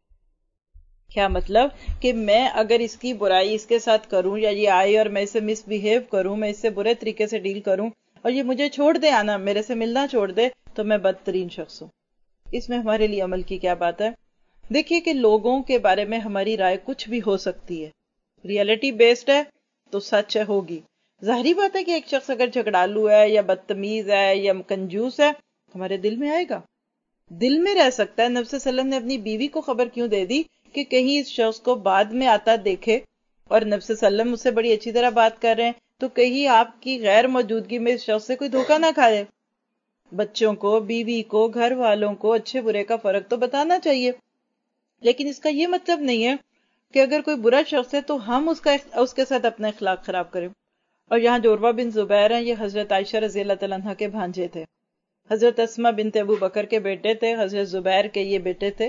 کیا مطلب کہ میں اگر اس کی برائی اس کے ساتھ کروں، یا یہ آئے اور میں اسے مس بہیو کروں، میں اس سے برے طریقے سے ڈیل کروں اور یہ مجھے چھوڑ دے، آنا میرے سے ملنا چھوڑ دے، تو میں بدترین شخص ہوں۔ اس میں ہمارے لیے عمل کی کیا بات ہے؟ دیکھیے کہ لوگوں کے بارے میں ہماری رائے کچھ بھی ہو سکتی ہے، ریئلٹی بیسڈ ہے تو سچ ہے، ہوگی۔ ظاہری بات ہے کہ ایک شخص اگر جھگڑالو ہے یا بدتمیز ہے یا کنجوس ہے، ہمارے دل میں آئے گا، دل میں رہ سکتا ہے۔ نبی صلی اللہ علیہ وسلم نے اپنی بیوی کو خبر کیوں دے دی کہ کہیں اس شخص کو بعد میں آتا دیکھے، اور نبی صلی اللہ علیہ وسلم اس سے بڑی اچھی طرح بات کر رہے ہیں، تو کہیں آپ کی غیر موجودگی میں اس شخص سے کوئی دھوکہ نہ کھائے۔ بچوں کو، بیوی کو، گھر والوں کو اچھے برے کا فرق تو بتانا چاہیے، لیکن اس کا یہ مطلب نہیں ہے کہ اگر کوئی برا شخص ہے تو ہم اس کے ساتھ اپنا اخلاق خراب کریں۔ اور یہاں جو عروہ بن زبیر ہیں، یہ حضرت عائشہ رضی اللہ تعالیٰ عنہ کے بھانجے تھے، حضرت اسماء بنت ابو بکر کے بیٹے تھے، حضرت زبیر کے یہ بیٹے تھے،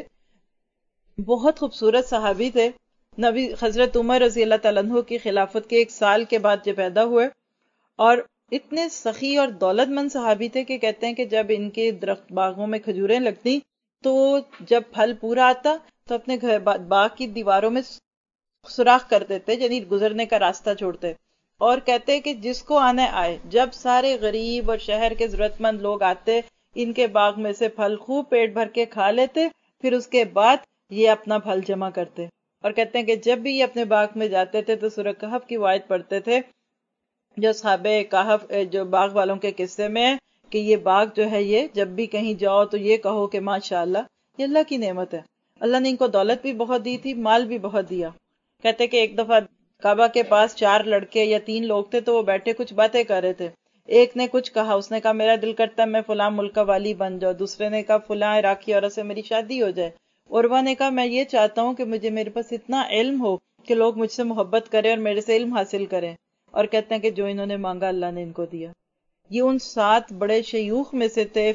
بہت خوبصورت صحابی تھے۔ نبی حضرت عمر رضی اللہ تعالیٰ عنہ کی خلافت کے 1 سال کے بعد یہ پیدا ہوئے، اور اتنے سخی اور دولت مند صحابی تھے کہ کہتے ہیں کہ جب ان کے درخت باغوں میں کھجوریں لگتی تو جب پھل پورا آتا تو اپنے گھر باغ کی دیواروں میں سوراخ کر دیتے، یعنی گزرنے کا راستہ چھوڑتے، اور کہتے کہ جس کو آنا آئے۔ جب سارے غریب اور شہر کے ضرورت مند لوگ آتے، ان کے باغ میں سے پھل خوب پیٹ بھر کے کھا لیتے، پھر اس کے بعد یہ اپنا پھل جمع کرتے۔ اور کہتے ہیں کہ جب بھی یہ اپنے باغ میں جاتے تھے تو سورہ کہف کی آیت پڑھتے تھے، جو صحابہ کہف جو باغ والوں کے قصے میں ہے کہ یہ باغ جو ہے، یہ جب بھی کہیں جاؤ تو یہ کہو کہ ماشاءاللہ، یہ اللہ کی نعمت ہے۔ اللہ نے ان کو دولت بھی بہت دی تھی، مال بھی بہت دیا۔ کہتے کہ ایک دفعہ کعبہ کے پاس 4 لڑکے یا 3 لوگ تھے، تو وہ بیٹھے کچھ باتیں کر رہے تھے۔ ایک نے کچھ کہا، اس نے کہا میرا دل کرتا ہے میں فلاں ملک کا والی بن جاؤ۔ دوسرے نے کہا فلاں عراقی عورت سے میری شادی ہو جائے۔ عروہ نے کہا میں یہ چاہتا ہوں کہ میرے پاس اتنا علم ہو کہ لوگ مجھ سے محبت کریں اور میرے سے علم حاصل کریں۔ اور کہتے ہیں کہ جو انہوں نے مانگا اللہ نے ان کو دیا۔ یہ ان 7 بڑے شیوخ میں سے تھے،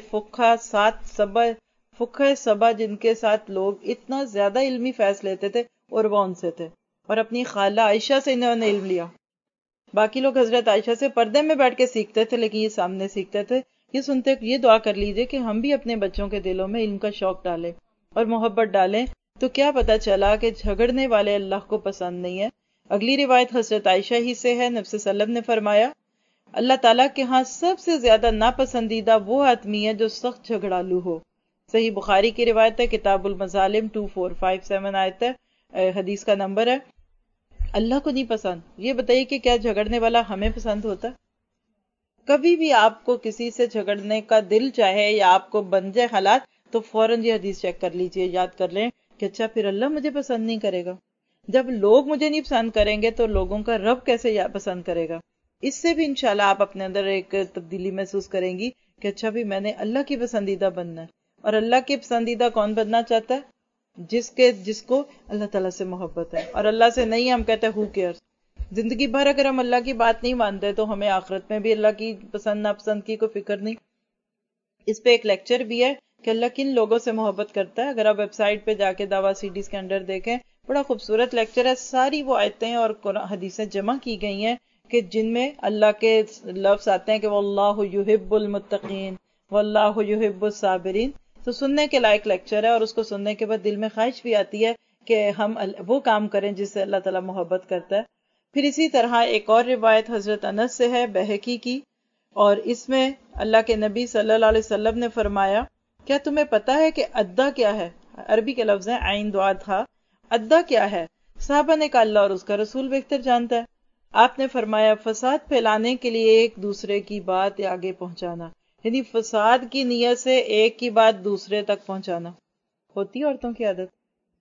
فقہ سبا جن کے ساتھ لوگ اتنا زیادہ علمی فیض لیتے تھے، عروہ ان سے تھے، اور اپنی خالہ عائشہ سے انہوں نے علم لیا۔ باقی لوگ حضرت عائشہ سے پردے میں بیٹھ کے سیکھتے تھے، لیکن یہ سامنے سیکھتے تھے۔ یہ سنتے یہ دعا کر لیجئے کہ ہم بھی اپنے بچوں کے دلوں میں علم کا شوق ڈالیں اور محبت ڈالیں، تو کیا پتا چلا کہ جھگڑنے والے اللہ کو پسند نہیں ہے۔ اگلی روایت حضرت عائشہ ہی سے ہے، نبی صلی اللہ علیہ وسلم نے فرمایا اللہ تعالیٰ کے ہاں سب سے زیادہ ناپسندیدہ وہ آدمی ہے جو سخت جھگڑالو ہو۔ صحیح بخاری کی روایت ہے، کتاب المظالم 2457 آیت ہے، حدیث کا نمبر ہے۔ اللہ کو نہیں پسند۔ یہ بتائیے کہ کیا جھگڑنے والا ہمیں پسند ہوتا؟ کبھی بھی آپ کو کسی سے جھگڑنے کا دل چاہے یا آپ کو بن جائے حالات، تو فوراً یہ حدیث چیک کر لیجئے، یاد کر لیں کہ اچھا پھر اللہ مجھے پسند نہیں کرے گا۔ جب لوگ مجھے نہیں پسند کریں گے تو لوگوں کا رب کیسے پسند کرے گا؟ اس سے بھی انشاءاللہ آپ اپنے اندر ایک تبدیلی محسوس کریں گی کہ اچھا بھی میں نے اللہ کی پسندیدہ بننا ہے۔ اور اللہ کی پسندیدہ کون بننا چاہتا ہے؟ جس کو اللہ تعالیٰ سے محبت ہے، اور اللہ سے نہیں ہم کہتے ہیں who cares۔ زندگی بھر اگر ہم اللہ کی بات نہیں مانتے تو ہمیں آخرت میں بھی اللہ کی پسند ناپسند کی کوئی فکر نہیں۔ اس پہ ایک لیکچر بھی ہے کہ اللہ کن لوگوں سے محبت کرتا ہے، اگر آپ ویب سائٹ پہ جا کے دعویٰ سیڈیز کے اندر دیکھیں، بڑا خوبصورت لیکچر ہے۔ ساری وہ آیتیں اور حدیثیں جمع کی گئی ہیں کہ جن میں اللہ کے لفظ آتے ہیں کہ واللہ یحب المتقین واللہ یحب الصابرین۔ تو سننے کے لائق لیکچر ہے، اور اس کو سننے کے بعد دل میں خواہش بھی آتی ہے کہ ہم وہ کام کریں جس سے اللہ تعالیٰ محبت کرتا ہے۔ پھر اسی طرح ایک اور روایت حضرت انس سے ہے، بہقی کی، اور اس میں اللہ کے نبی صلی اللہ علیہ وسلم نے فرمایا کیا تمہیں پتا ہے کہ ادا کیا ہے؟ عربی کے لفظ ہیں عین دعا تھا، ادا کیا ہے؟ صحابہ نے کہا اللہ اور اس کا رسول بہتر جانتا ہے۔ آپ نے فرمایا فساد پھیلانے کے لیے ایک دوسرے کی بات آگے پہنچانا، یعنی فساد کی نیت سے ایک کی بات دوسرے تک پہنچانا۔ ہوتی عورتوں کی عادت۔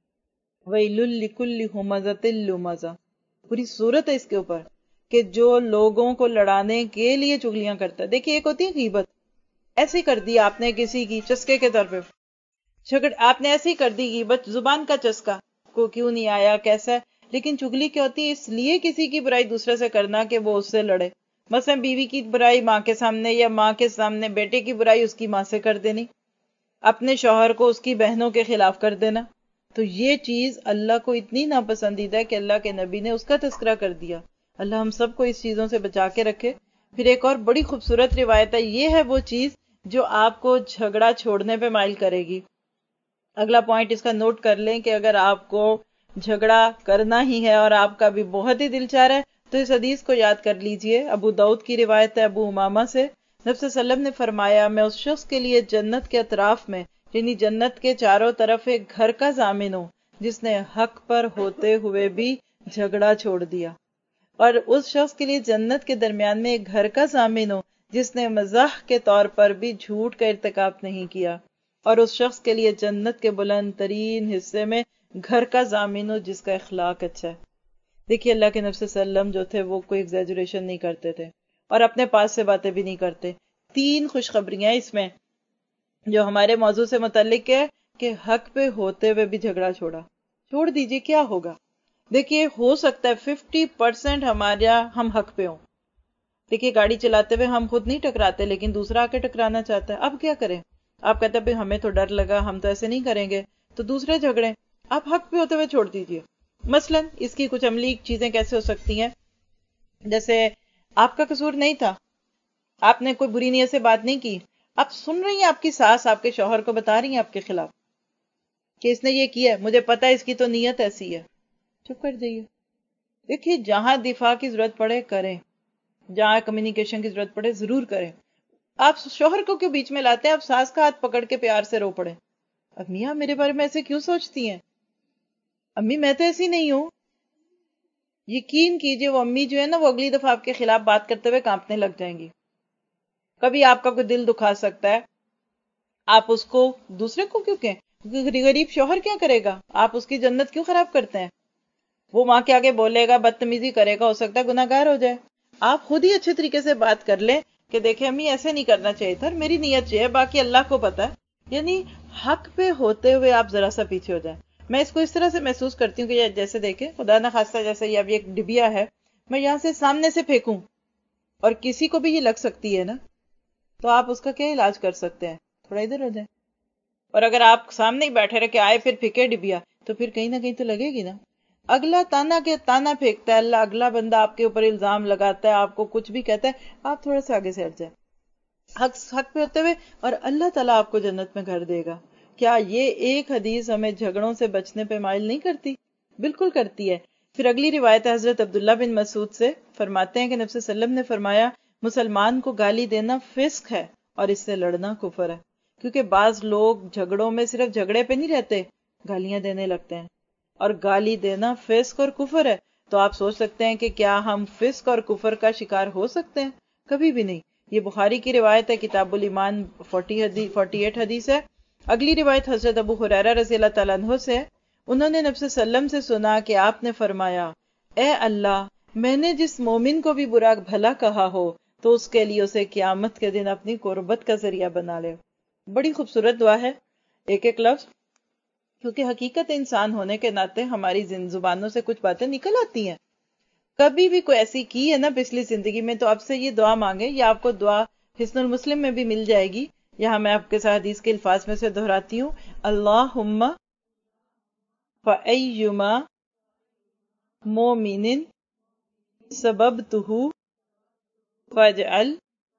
وَيْلٌ لِكُلِّ هُمَزَةٍ لُمَزَةٍ، پوری صورت ہے اس کے اوپر کہ جو لوگوں کو لڑانے کے لیے چغلیاں کرتا ہے۔ دیکھیے ایک ہوتی ہے غیبت، ایسی کر دی آپ نے کسی کی چسکے کے طور پہ، آپ نے ایسی کر دی غیبت، زبان کا چسکا کو کیوں نہیں آیا کیسا ہے، لیکن چغلی کیا ہوتی ہے؟ اس لیے کسی کی برائی دوسرے سے کرنا کہ وہ اس سے لڑے۔ مثلا بیوی کی برائی ماں کے سامنے، یا ماں کے سامنے بیٹے کی برائی اس کی ماں سے کر دینی، اپنے شوہر کو اس کی بہنوں کے خلاف کر دینا، تو یہ چیز اللہ کو اتنی ناپسندیدہ ہے کہ اللہ کے نبی نے اس کا تذکرہ کر دیا. اللہ ہم سب کو اس چیزوں سے بچا کے رکھے. پھر ایک اور بڑی خوبصورت روایت ہے، یہ ہے وہ چیز جو آپ کو جھگڑا چھوڑنے پہ مائل کرے گی. اگلا پوائنٹ اس کا نوٹ کر لیں کہ اگر آپ کو جھگڑا کرنا ہی ہے اور آپ کا بھی بہت ہی دل چاہ رہا ہے تو اس حدیث کو یاد کر لیجئے. ابو داؤد کی روایت ہے ابو امامہ سے، نبی صلی اللہ علیہ وسلم نے فرمایا میں اس شخص کے لیے جنت کے اطراف میں یعنی جنت کے چاروں طرف ایک گھر کا ضامن ہوں جس نے حق پر ہوتے ہوئے بھی جھگڑا چھوڑ دیا، اور اس شخص کے لیے جنت کے درمیان میں ایک گھر کا ضامن ہو جس نے مزاح کے طور پر بھی جھوٹ کا ارتکاب نہیں کیا، اور اس شخص کے لیے جنت کے بلند ترین حصے میں گھر کا ضامن ہو جس کا اخلاق اچھا ہے. دیکھیے اللہ کے نبی صلی اللہ علیہ وسلم جو تھے وہ کوئی ایگزیجریشن نہیں کرتے تھے اور اپنے پاس سے باتیں بھی نہیں کرتے. 3 خوشخبریاں اس میں جو ہمارے موضوع سے متعلق ہے کہ حق پہ ہوتے ہوئے بھی جھگڑا چھوڑ دیجئے، کیا ہوگا؟ دیکھیے ہو سکتا ہے 50% ہم حق پہ ہوں. دیکھیے گاڑی چلاتے ہوئے ہم خود نہیں ٹکراتے لیکن دوسرا آ کے ٹکرانا چاہتا ہے، اب کیا کریں؟ آپ کہتے ہیں ہمیں تو ڈر لگا، ہم تو ایسے نہیں کریں گے، تو دوسرے جھگڑے آپ حق پہ ہوتے ہوئے چھوڑ دیجئے. مثلا اس کی کچھ عملی چیزیں کیسے ہو سکتی ہیں؟ جیسے آپ کا قصور نہیں تھا، آپ نے کوئی بری نیت سے بات نہیں کی، آپ سن رہی ہیں آپ کی ساس آپ کے شوہر کو بتا رہی ہیں آپ کے خلاف کہ اس نے یہ کیا ہے، مجھے پتا ہے اس کی تو نیت ایسی ہے، چپ کر جائیے. دیکھیے جہاں دفاع کی ضرورت پڑے کریں، جہاں کمیونیکیشن کی ضرورت پڑے ضرور کریں. آپ شوہر کو کیوں بیچ میں لاتے ہیں؟ آپ ساس کا ہاتھ پکڑ کے پیار سے رو پڑے. اب میاں میرے بارے میں ایسے کیوں سوچتی ہیں؟ امی میں تو ایسی نہیں ہوں. یقین کیجئے وہ امی جو ہے نا وہ اگلی دفعہ آپ کے خلاف بات کرتے ہوئے کانپنے لگ جائیں گی. کبھی آپ کا کوئی دل دکھا سکتا ہے، آپ اس کو دوسرے کو کیوں کہیں؟ غریب شوہر کیا کرے گا؟ آپ اس کی جنت کیوں خراب کرتے ہیں؟ وہ ماں کے آگے بولے گا، بدتمیزی کرے گا، ہو سکتا ہے گناہ گار ہو جائے. آپ خود ہی اچھے طریقے سے بات کر لیں کہ دیکھیں امی ایسے نہیں کرنا چاہیے تھا، میری نیت یہ ہے، باقی اللہ کو پتا ہے. یعنی حق پہ ہوتے ہوئے آپ ذرا سا پیچھے ہو جائیں. میں اس کو اس طرح سے محسوس کرتی ہوں کہ جیسے دیکھیں خدا نہ خواستہ جیسے یہ ابھی ایک ڈبیا ہے، میں یہاں سے سامنے سے پھینکوں اور کسی کو بھی یہ لگ سکتی ہے نا، تو آپ اس کا کیا علاج کر سکتے ہیں؟ تھوڑا ادھر ہو جائیں. اور اگر آپ سامنے ہی بیٹھے رہ کے آئے پھر پھینکے ڈبیا تو پھر کہیں نہ کہیں تو لگے گی نا. اگلا تانا کے تانا پھینکتا ہے اللہ، اگلا بندہ آپ کے اوپر الزام لگاتا ہے، آپ کو کچھ بھی کہتا ہے، آپ تھوڑا سا آگے سے ہٹ جائیں حق پہ ہوتے ہوئے، اور اللہ تعالیٰ آپ کو جنت میں گھر دے گا. کیا یہ ایک حدیث ہمیں جھگڑوں سے بچنے پہ مائل نہیں کرتی؟ بالکل کرتی ہے. پھر اگلی روایت ہے حضرت عبداللہ بن مسعود سے، فرماتے ہیں کہ نبی صلی اللہ علیہ وسلم نے فرمایا مسلمان کو گالی دینا فسق ہے اور اس سے لڑنا کفر ہے. کیونکہ بعض لوگ جھگڑوں میں صرف جھگڑے پہ نہیں رہتے، گالیاں دینے لگتے ہیں، اور گالی دینا فسق اور کفر ہے. تو آپ سوچ سکتے ہیں کہ کیا ہم فسق اور کفر کا شکار ہو سکتے ہیں؟ کبھی بھی نہیں. یہ بخاری کی روایت ہے، کتاب الایمان 48 حدیث ہے. اگلی روایت حضرت ابو ہریرہ رضی اللہ تعالیٰ عنہ سے، انہوں نے نبی صلی اللہ علیہ وسلم سے سنا کہ آپ نے فرمایا اے اللہ، میں نے جس مومن کو بھی برا بھلا کہا ہو تو اس کے لیے اسے قیامت کے دن اپنی قربت کا ذریعہ بنا لے. بڑی خوبصورت دعا ہے، ایک ایک لفظ، کیونکہ حقیقت انسان ہونے کے ناطے ہماری زبانوں سے کچھ باتیں نکل آتی ہیں. کبھی بھی کوئی ایسی کی ہے نا پچھلی زندگی میں تو اب سے یہ دعا مانگے، یا آپ کو دعا حسن المسلم میں بھی مل جائے گی. یہاں میں آپ کے ساتھ حدیث کے الفاظ میں سے دہراتی ہوں، اللہم فَأَيُّمَا مُؤْمِنٍ سَبَبْتُهُ فَاجْعَلْ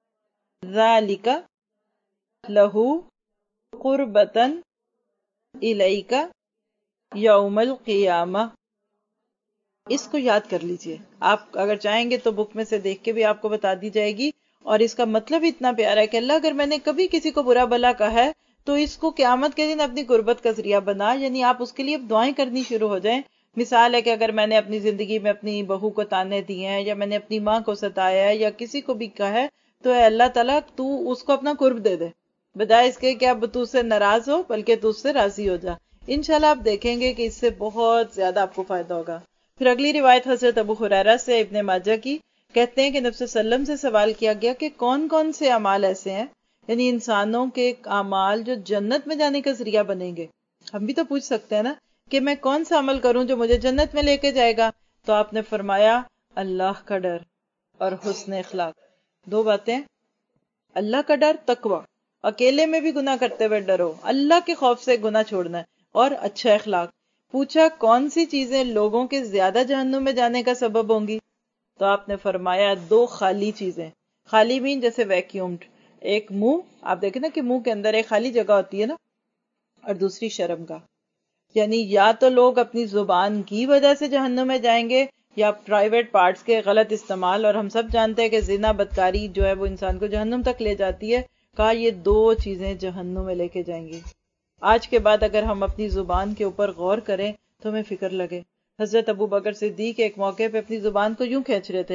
ذَلِكَ لَهُ قُرْبَةً إِلَيْكَ یوم القیامہ. اس کو یاد کر لیجئے. آپ اگر چاہیں گے تو بک میں سے دیکھ کے بھی آپ کو بتا دی جائے گی. اور اس کا مطلب اتنا پیارا ہے کہ اللہ اگر میں نے کبھی کسی کو برا بھلا کہا ہے تو اس کو قیامت کے دن اپنی قربت کا ذریعہ بنا. یعنی آپ اس کے لیے دعائیں کرنی شروع ہو جائیں. مثال ہے کہ اگر میں نے اپنی زندگی میں اپنی بہو کو تانے دیے ہیں، یا میں نے اپنی ماں کو ستایا ہے، یا کسی کو بھی کہا ہے، تو اے اللہ تعالیٰ تو اس کو اپنا قرب دے دے، بجائے اس کے کہ اب تو اس سے ناراض ہو، بلکہ تو اس سے راضی ہو جا. انشاءاللہ آپ دیکھیں گے کہ اس سے بہت زیادہ آپ کو فائدہ ہوگا. پھر اگلی روایت حضرت ابو ہریرہ سے، ابن ماجہ کی، کہتے ہیں کہ نبی صلی اللہ علیہ وسلم سے سوال کیا گیا کہ کون کون سے اعمال ایسے ہیں، یعنی انسانوں کے اعمال جو جنت میں جانے کا ذریعہ بنیں گے. ہم بھی تو پوچھ سکتے ہیں نا کہ میں کون سا عمل کروں جو مجھے جنت میں لے کے جائے گا. تو آپ نے فرمایا اللہ کا ڈر اور حسن اخلاق. 2 باتیں، اللہ کا ڈر، تقوی، اکیلے میں بھی گناہ کرتے ہوئے ڈرو، اللہ کے خوف سے گناہ چھوڑنا ہے، اور اچھا اخلاق. پوچھا کون سی چیزیں لوگوں کے زیادہ جہنم میں جانے کا سبب ہوں گی؟ تو آپ نے فرمایا 2 خالی چیزیں. خالی مین جیسے ویکیومڈ. ایک منہ، آپ دیکھیں نا کہ منہ کے اندر ایک خالی جگہ ہوتی ہے نا، اور دوسری شرمگاہ. یعنی یا تو لوگ اپنی زبان کی وجہ سے جہنم میں جائیں گے، یا پرائیویٹ پارٹس کے غلط استعمال. اور ہم سب جانتے ہیں کہ زنا، بدکاری جو ہے وہ انسان کو جہنم تک لے جاتی ہے. کہا یہ 2 چیزیں جہنم میں لے کے جائیں گی. آج کے بعد اگر ہم اپنی زبان کے اوپر غور کریں تو ہمیں فکر لگے. حضرت ابو بکر صدیق ایک موقع پہ اپنی زبان کو یوں کھینچ رہے تھے،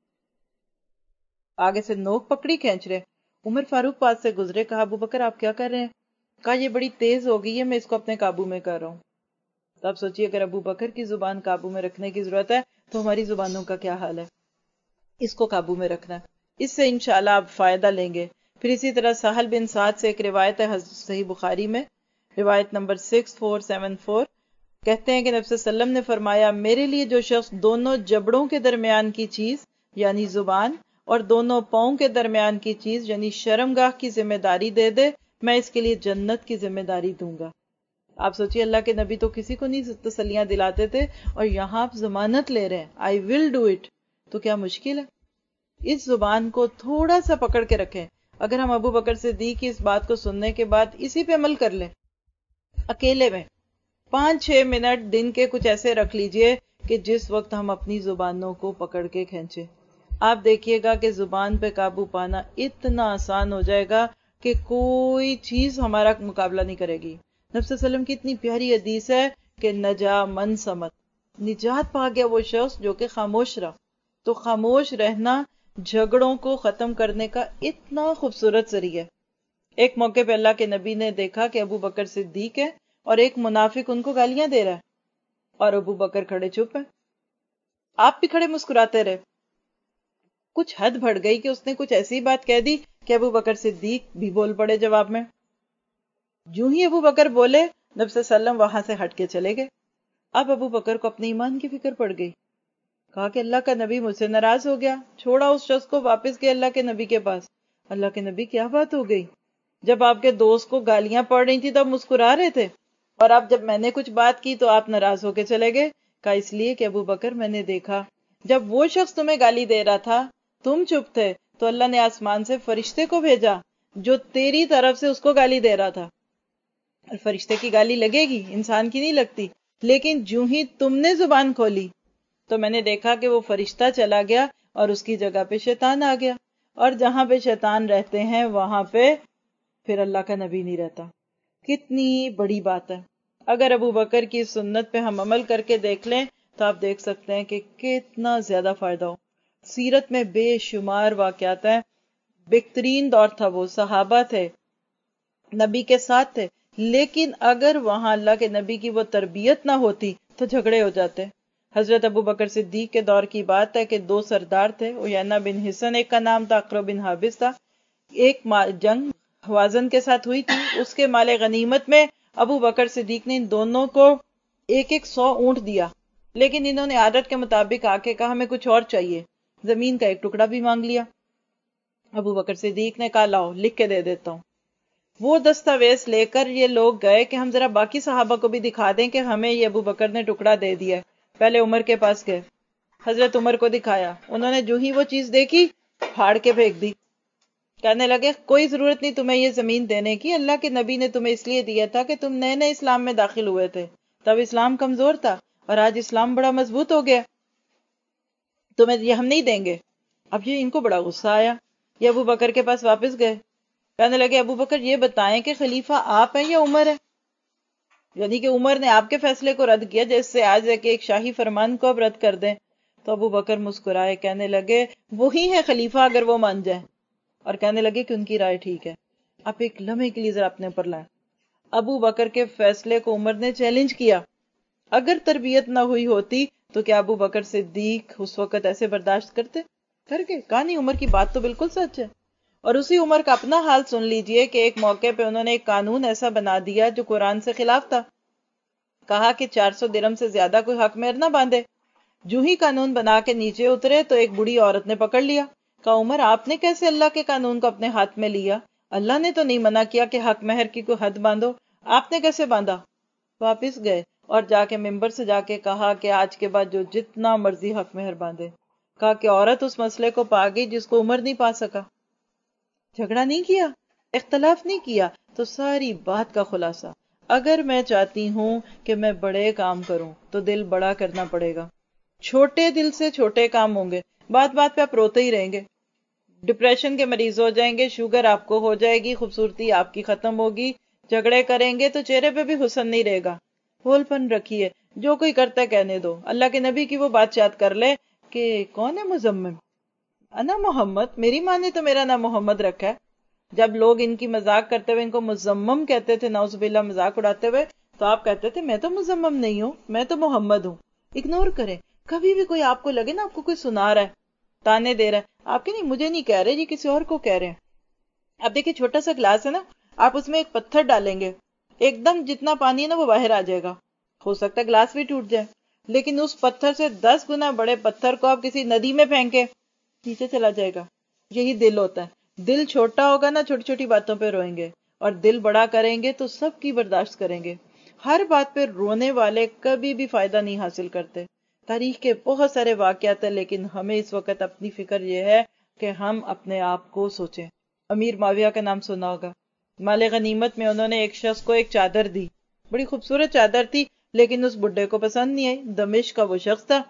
آگے سے نوک پکڑی کھینچ رہے. عمر فاروق پاس سے گزرے. کہا ابو بکر آپ کیا کر رہے ہیں؟ کہا یہ بڑی تیز ہو گئی ہے، میں اس کو اپنے قابو میں کر رہا ہوں. تو آپ سوچئے اگر ابو بکر کی زبان قابو میں رکھنے کی ضرورت ہے تو ہماری زبانوں کا کیا حال ہے؟ اس کو قابو میں رکھنا ہے. اس سے انشاءاللہ آپ فائدہ لیں گے. پھر اسی طرح سہل بن سعد سے ایک روایت ہے صحیح بخاری میں، روایت نمبر 6474. کہتے ہیں کہ نبی صلی اللہ علیہ وسلم نے فرمایا میرے لیے جو شخص دونوں جبڑوں کے درمیان کی چیز یعنی زبان اور دونوں پاؤں کے درمیان کی چیز یعنی شرمگاہ کی ذمہ داری دے دے، میں اس کے لیے جنت کی ذمہ داری دوں گا. آپ سوچیے اللہ کے نبی تو کسی کو نہیں تسلیاں دلاتے تھے، اور یہاں آپ ضمانت لے رہے ہیں I will do it. تو کیا مشکل ہے؟ اس زبان کو تھوڑا سا پکڑ کے رکھیں. اگر ہم ابو بکر صدیق کی اس بات کو سننے کے بعد اسی پہ عمل کر لیں، اکیلے میں 5-6 منٹ دن کے کچھ ایسے رکھ لیجئے کہ جس وقت ہم اپنی زبانوں کو پکڑ کے کھینچیں، آپ دیکھیے گا کہ زبان پہ قابو پانا اتنا آسان ہو جائے گا کہ کوئی چیز ہمارا مقابلہ نہیں کرے گی. نبی صلی اللہ علیہ وسلم کی اتنی پیاری حدیث ہے کہ نجا من سمت، نجات پا گیا وہ شخص جو کہ خاموش رہا. تو خاموش رہنا جھگڑوں کو ختم کرنے کا اتنا خوبصورت ذریعہ ہے. ایک موقع پہ اللہ کے نبی نے دیکھا کہ ابو بکر صدیق ہے اور ایک منافق ان کو گالیاں دے رہا ہے، اور ابو بکر کھڑے چپ ہیں. آپ بھی کھڑے مسکراتے رہے. کچھ حد بڑھ گئی کہ اس نے کچھ ایسی بات کہہ دی کہ ابو بکر صدیق بھی بول پڑے جواب میں. جو ہی ابو بکر بولے، نبی صلی اللہ علیہ وسلم وہاں سے ہٹ کے چلے گئے. اب ابو بکر کو اپنے ایمان کی فکر پڑ گئی. کہا کہ اللہ کا نبی مجھ سے ناراض ہو گیا. چھوڑا اس شخص کو، واپس گئے اللہ کے نبی کے پاس. اللہ کے نبی کیا بات ہو گئی؟ جب آپ کے دوست کو گالیاں پڑ رہی تھی تو آپ مسکرا رہے تھے، اور اب جب میں نے کچھ بات کی تو آپ ناراض ہو کے چلے گئے. کہا اس لیے کہ ابو بکر میں نے دیکھا جب وہ شخص تمہیں گالی دے رہا تھا تم چپ تھے، تو اللہ نے آسمان سے فرشتے کو بھیجا جو تیری طرف سے اس کو گالی دے رہا تھا. اور فرشتے کی گالی لگے گی، انسان کی نہیں لگتی. لیکن جو ہی تم نے زبان کھولی تو میں نے دیکھا کہ وہ فرشتہ چلا گیا اور اس کی جگہ پہ شیطان آ گیا. اور جہاں پہ شیطان رہتے ہیں وہاں پہ پھر اللہ کا نبی نہیں رہتا. کتنی بڑی بات ہے. اگر ابو بکر کی سنت پہ ہم عمل کر کے دیکھ لیں تو آپ دیکھ سکتے ہیں کہ کتنا زیادہ فائدہ ہو. سیرت میں بے شمار واقعات ہیں. بہترین دور تھا، وہ صحابہ تھے، نبی کے ساتھ تھے، لیکن اگر وہاں اللہ کے نبی کی وہ تربیت نہ ہوتی تو جھگڑے ہو جاتے. حضرت ابو بکر صدیق کے دور کی بات ہے کہ 2 سردار تھے، عیینہ بن حصن ایک کا نام تھا، اقرب بن حابس تھا. ایک جنگ حوازن کے ساتھ ہوئی تھی، اس کے مال غنیمت میں ابو بکر صدیق نے ان دونوں کو ایک 100 اونٹ دیا. لیکن انہوں نے عادت کے مطابق آ کے کہا ہمیں کچھ اور چاہیے، زمین کا ایک ٹکڑا بھی مانگ لیا. ابو بکر صدیق نے کہا لاؤ لکھ کے دے دیتا ہوں. وہ دستاویز لے کر یہ لوگ گئے کہ ہم ذرا باقی صحابہ کو بھی دکھا دیں کہ ہمیں یہ ابو بکر نے ٹکڑا دے دیا. پہلے عمر کے پاس گئے، حضرت عمر کو دکھایا. انہوں نے جو ہی وہ چیز دیکھی پھاڑ کے پھینک دی. کہنے لگے کوئی ضرورت نہیں تمہیں یہ زمین دینے کی، اللہ کے نبی نے تمہیں اس لیے دیا تھا کہ تم نئے نئے اسلام میں داخل ہوئے تھے، تب اسلام کمزور تھا، اور آج اسلام بڑا مضبوط ہو گیا، تمہیں یہ ہم نہیں دیں گے. اب یہ ان کو بڑا غصہ آیا. یہ ابو بکر کے پاس واپس گئے. کہنے لگے ابو بکر یہ بتائیں کہ خلیفہ آپ ہیں یا عمر ہے؟ یعنی کہ عمر نے آپ کے فیصلے کو رد کیا جس سے آج ہے کہ ایک شاہی فرمان کو اب رد کر دیں. تو ابو بکر مسکرائے، کہنے لگے وہی ہے خلیفہ اگر وہ مان جائیں، اور کہنے لگے کہ ان کی رائے ٹھیک ہے. آپ ایک لمحے کے لیے ذرا اپنے اوپر لائیں. ابو بکر کے فیصلے کو عمر نے چیلنج کیا. اگر تربیت نہ ہوئی ہوتی تو کیا ابو بکر صدیق اس وقت ایسے برداشت کرتے؟ کر کے کہا نہیں، عمر کی بات تو بالکل سچ ہے. اور اسی عمر کا اپنا حال سن لیجئے کہ ایک موقع پہ انہوں نے ایک قانون ایسا بنا دیا جو قرآن سے خلاف تھا. کہا کہ 400 درہم سے زیادہ کوئی حق مہر نہ باندھے. جو ہی قانون بنا کے نیچے اترے تو ایک بوڑھی عورت نے پکڑ لیا. کہا عمر آپ نے کیسے اللہ کے قانون کو اپنے ہاتھ میں لیا؟ اللہ نے تو نہیں منع کیا کہ حق مہر کی کوئی حد باندھو، آپ نے کیسے باندھا؟ واپس گئے. اور جا کے ممبر سے جا کے کہا کہ آج کے بعد جو جتنا مرضی حق مہر باندھے. کہا کہ عورت اس مسئلے کو پا گئی جس کو عمر نہیں پا سکا. جھگڑا نہیں کیا، اختلاف نہیں کیا. تو ساری بات کا خلاصہ، اگر میں چاہتی ہوں کہ میں بڑے کام کروں تو دل بڑا کرنا پڑے گا. چھوٹے دل سے چھوٹے کام ہوں گے، بات بات پہ آپ روتے ہی رہیں گے، ڈپریشن کے مریض ہو جائیں گے، شوگر آپ کو ہو جائے گی، خوبصورتی آپ کی ختم ہوگی. جھگڑے کریں گے تو چہرے پہ بھی حسن نہیں رہے گا. ہول پن رکھیے، جو کوئی کرتا ہے کہنے دو. اللہ کے نبی کی وہ بات یاد کر لے کہ کون ہے مزمم؟ انا محمد، میری ماں نے تو میرا نام محمد رکھا ہے. جب لوگ ان کی مذاق کرتے ہوئے ان کو مزمم کہتے تھے، نعوذ باللہ، مذاق اڑاتے ہوئے، تو آپ کہتے تھے میں تو مزمم نہیں ہوں، میں تو محمد ہوں. اگنور کریں. کبھی بھی کوئی آپ کو لگے نا آپ کو کوئی سنا رہا ہے، تانے دے رہا ہے، آپ کے نہیں، مجھے نہیں کہہ رہے جی، کسی اور کو کہہ رہے ہیں. اب دیکھیں چھوٹا سا گلاس ہے نا، آپ اس میں ایک پتھر ڈالیں گے، ایک دم جتنا پانی ہے نا وہ باہر آ جائے گا. ہو سکتا ہے گلاس بھی ٹوٹ جائے، لیکن اس پتھر سے 10 گنا بڑے پتھر کو آپ کسی ندی میں پھینکے، نیچے چلا جائے گا. یہی دل ہوتا ہے. دل چھوٹا ہوگا نا، چھوٹی چھوٹی باتوں پہ روئیں گے، اور دل بڑا کریں گے تو سب کی برداشت کریں گے. ہر بات پہ رونے والے کبھی بھی فائدہ نہیں حاصل کرتے. تاریخ کے بہت سارے واقعات ہیں، لیکن ہمیں اس وقت اپنی فکر یہ ہے کہ ہم اپنے آپ کو سوچیں. امیر معاویہ کا نام سنا ہوگا. مال غنیمت میں انہوں نے ایک شخص کو ایک چادر دی، بڑی خوبصورت چادر تھی، لیکن اس بڈھے کو پسند نہیں آئی. دمشق کا وہ شخص تھا،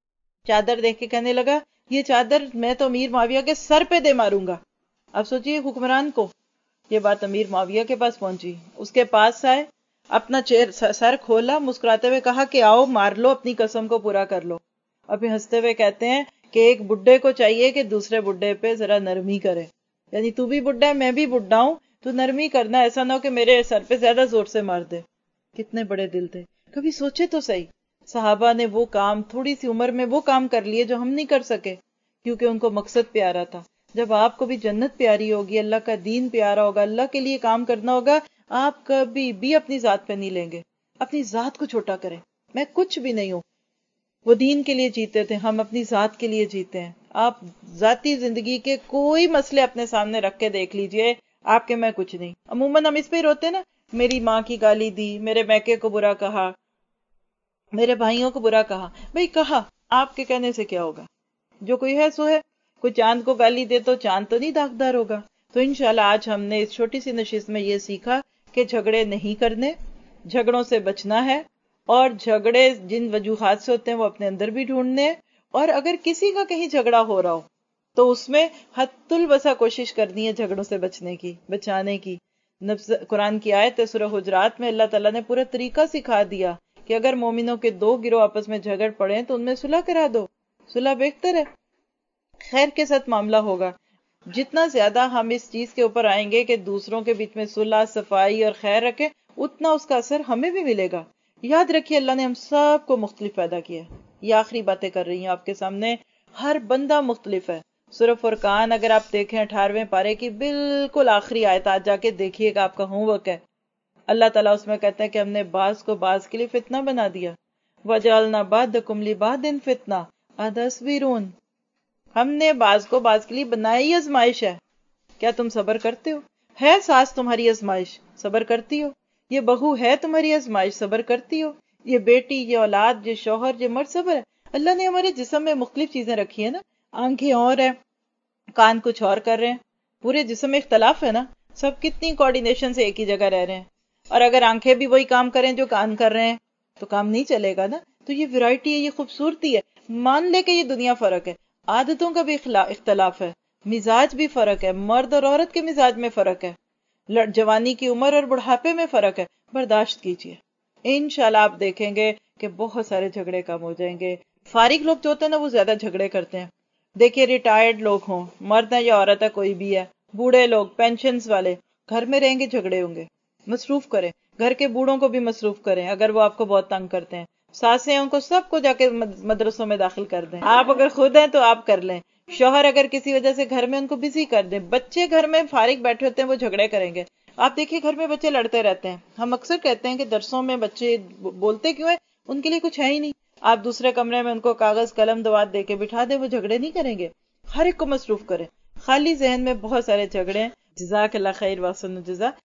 چادر دیکھ کے کہنے لگا یہ چادر میں تو امیر معاویہ کے سر پہ دے ماروں گا. اب سوچئے حکمران کو یہ بات امیر معاویہ کے پاس پہنچی. اس کے پاس آئے، اپنا سر کھولا، مسکراتے ہوئے کہا کہ آؤ مار لو، اپنی قسم کو پورا کر لو. ابھی ہنستے ہوئے کہتے ہیں کہ ایک بڈھے کو چاہیے کہ دوسرے بڈھے پہ ذرا نرمی کرے. یعنی تو بھی بڈھا ہے، میں بھی بڈھا ہوں، تو نرمی کرنا، ایسا نہ ہو کہ میرے سر پہ زیادہ زور سے مار دے. کتنے بڑے دل تھے. کبھی سوچے تو صحیح، صحابہ نے وہ کام تھوڑی سی عمر میں وہ کام کر لیے جو ہم نہیں کر سکے، کیونکہ ان کو مقصد پیارا تھا. جب آپ کو بھی جنت پیاری ہوگی، اللہ کا دین پیارا ہوگا، اللہ کے لیے کام کرنا ہوگا، آپ کبھی بھی اپنی ذات پہ نہیں لیں گے. اپنی ذات کو چھوٹا کریں. میں کچھ بھی نہیں ہوں. وہ دین کے لیے جیتے تھے، ہم اپنی ذات کے لیے جیتے ہیں. آپ ذاتی زندگی کے کوئی مسئلے اپنے سامنے رکھ کے دیکھ لیجئے، آپ کے میں کچھ نہیں. عموماً ہم اس پہ ہی روتے نا، میری ماں کی گالی دی، میرے میکے کو برا کہا، میرے بھائیوں کو برا کہا. بھئی کہا، آپ کے کہنے سے کیا ہوگا؟ جو کوئی ہے سو ہے. کوئی چاند کو گالی دے تو چاند تو نہیں داغدار ہوگا. تو انشاءاللہ آج ہم نے اس چھوٹی سی نشست میں یہ سیکھا کہ جھگڑے نہیں کرنے، جھگڑوں سے بچنا ہے، اور جھگڑے جن وجوہات سے ہوتے ہیں وہ اپنے اندر بھی ڈھونڈنے. اور اگر کسی کا کہیں جھگڑا ہو رہا ہو تو اس میں حد الوسع کوشش کرنی ہے جھگڑوں سے بچنے کی، بچانے کی. قرآن کی آیت ہے سورہ حجرات میں، اللہ تعالیٰ نے پورا طریقہ سکھا دیا کہ اگر مومنوں کے 2 گروہ آپس میں جھگڑ پڑیں تو ان میں صلح کرا دو. صلح بہتر ہے، خیر کے ساتھ معاملہ ہوگا. جتنا زیادہ ہم اس چیز کے اوپر آئیں گے کہ دوسروں کے بیچ میں صلح، صفائی اور خیر رکھیں، اتنا اس کا اثر ہمیں بھی ملے گا. یاد رکھیے اللہ نے ہم سب کو مختلف پیدا کیا ہے. یہ آخری باتیں کر رہی ہیں آپ کے سامنے. ہر بندہ مختلف ہے. سورہ فرقان اگر آپ دیکھیں 18ویں پارے کی بالکل آخری آیت، آج جا کے دیکھیے گا، آپ کا ہوم ورک ہے. اللہ تعالیٰ اس میں کہتے ہیں کہ ہم نے بعض کو بعض کے لیے فتنہ بنا دیا. وَجَعَلْنَا بَعْضَكُمْ لِبَعْضٍ فِتْنَةً أَتَصْبِرُونَ. ہم نے بعض کو بعض کے لیے بنائی آزمائش ہے. کیا تم صبر کرتے ہو؟ ہے ساس تمہاری آزمائش، صبر کرتی ہو؟ یہ بہو ہے تمہاری آزمائش، صبر کرتی ہو؟ یہ بیٹی، یہ اولاد، یہ شوہر، یہ مرد، صبر ہے. اللہ نے ہمارے جسم میں مختلف چیزیں رکھی ہیں نا. آنکھیں اور ہیں، کان کچھ اور کر رہے ہیں، پورے جسم میں اختلاف ہے نا. سب کتنی کوارڈینیشن سے ایک ہی جگہ رہ رہے ہیں. اور اگر آنکھیں بھی وہی کام کریں جو کان کر رہے ہیں تو کام نہیں چلے گا نا. تو یہ ویرائٹی ہے، یہ خوبصورتی ہے. مان لے کہ یہ دنیا فرق ہے، عادتوں کا بھی اختلاف ہے، مزاج بھی فرق ہے، مرد اور عورت کے مزاج میں فرق ہے، جوانی کی عمر اور بڑھاپے میں فرق ہے. برداشت کیجیے، انشاءاللہ آپ دیکھیں گے کہ بہت سارے جھگڑے کم ہو جائیں گے. فارغ لوگ جو ہوتے ہیں نا وہ زیادہ جھگڑے کرتے ہیں. دیکھیے ریٹائرڈ لوگ ہوں، مرد ہے یا عورت ہے، کوئی بھی ہے، بوڑھے لوگ، پینشنز والے، گھر میں رہیں گے جھگڑے ہوں گے. مصروف کریں، گھر کے بوڑھوں کو بھی مصروف کریں اگر وہ آپ کو بہت تنگ کرتے ہیں. ساسیں ان کو سب کو جا کے مدرسوں میں داخل کر دیں. آپ اگر خود ہیں تو آپ کر لیں. شوہر اگر کسی وجہ سے گھر میں ان کو بزی کر دیں. بچے گھر میں فارغ بیٹھے ہوتے ہیں وہ جھگڑے کریں گے. آپ دیکھیے گھر میں بچے لڑتے رہتے ہیں. ہم اکثر کہتے ہیں کہ درسوں میں بچے بولتے کیوں ہیں، ان کے لیے کچھ ہے ہی نہیں. آپ دوسرے کمرے میں ان کو کاغذ قلم دوات دے کے بٹھا دیں، وہ جھگڑے نہیں کریں گے. ہر ایک کو مصروف کریں. خالی ذہن میں بہت سارے جھگڑے ہیں. جزاک اللہ خیر واحسن الجزا.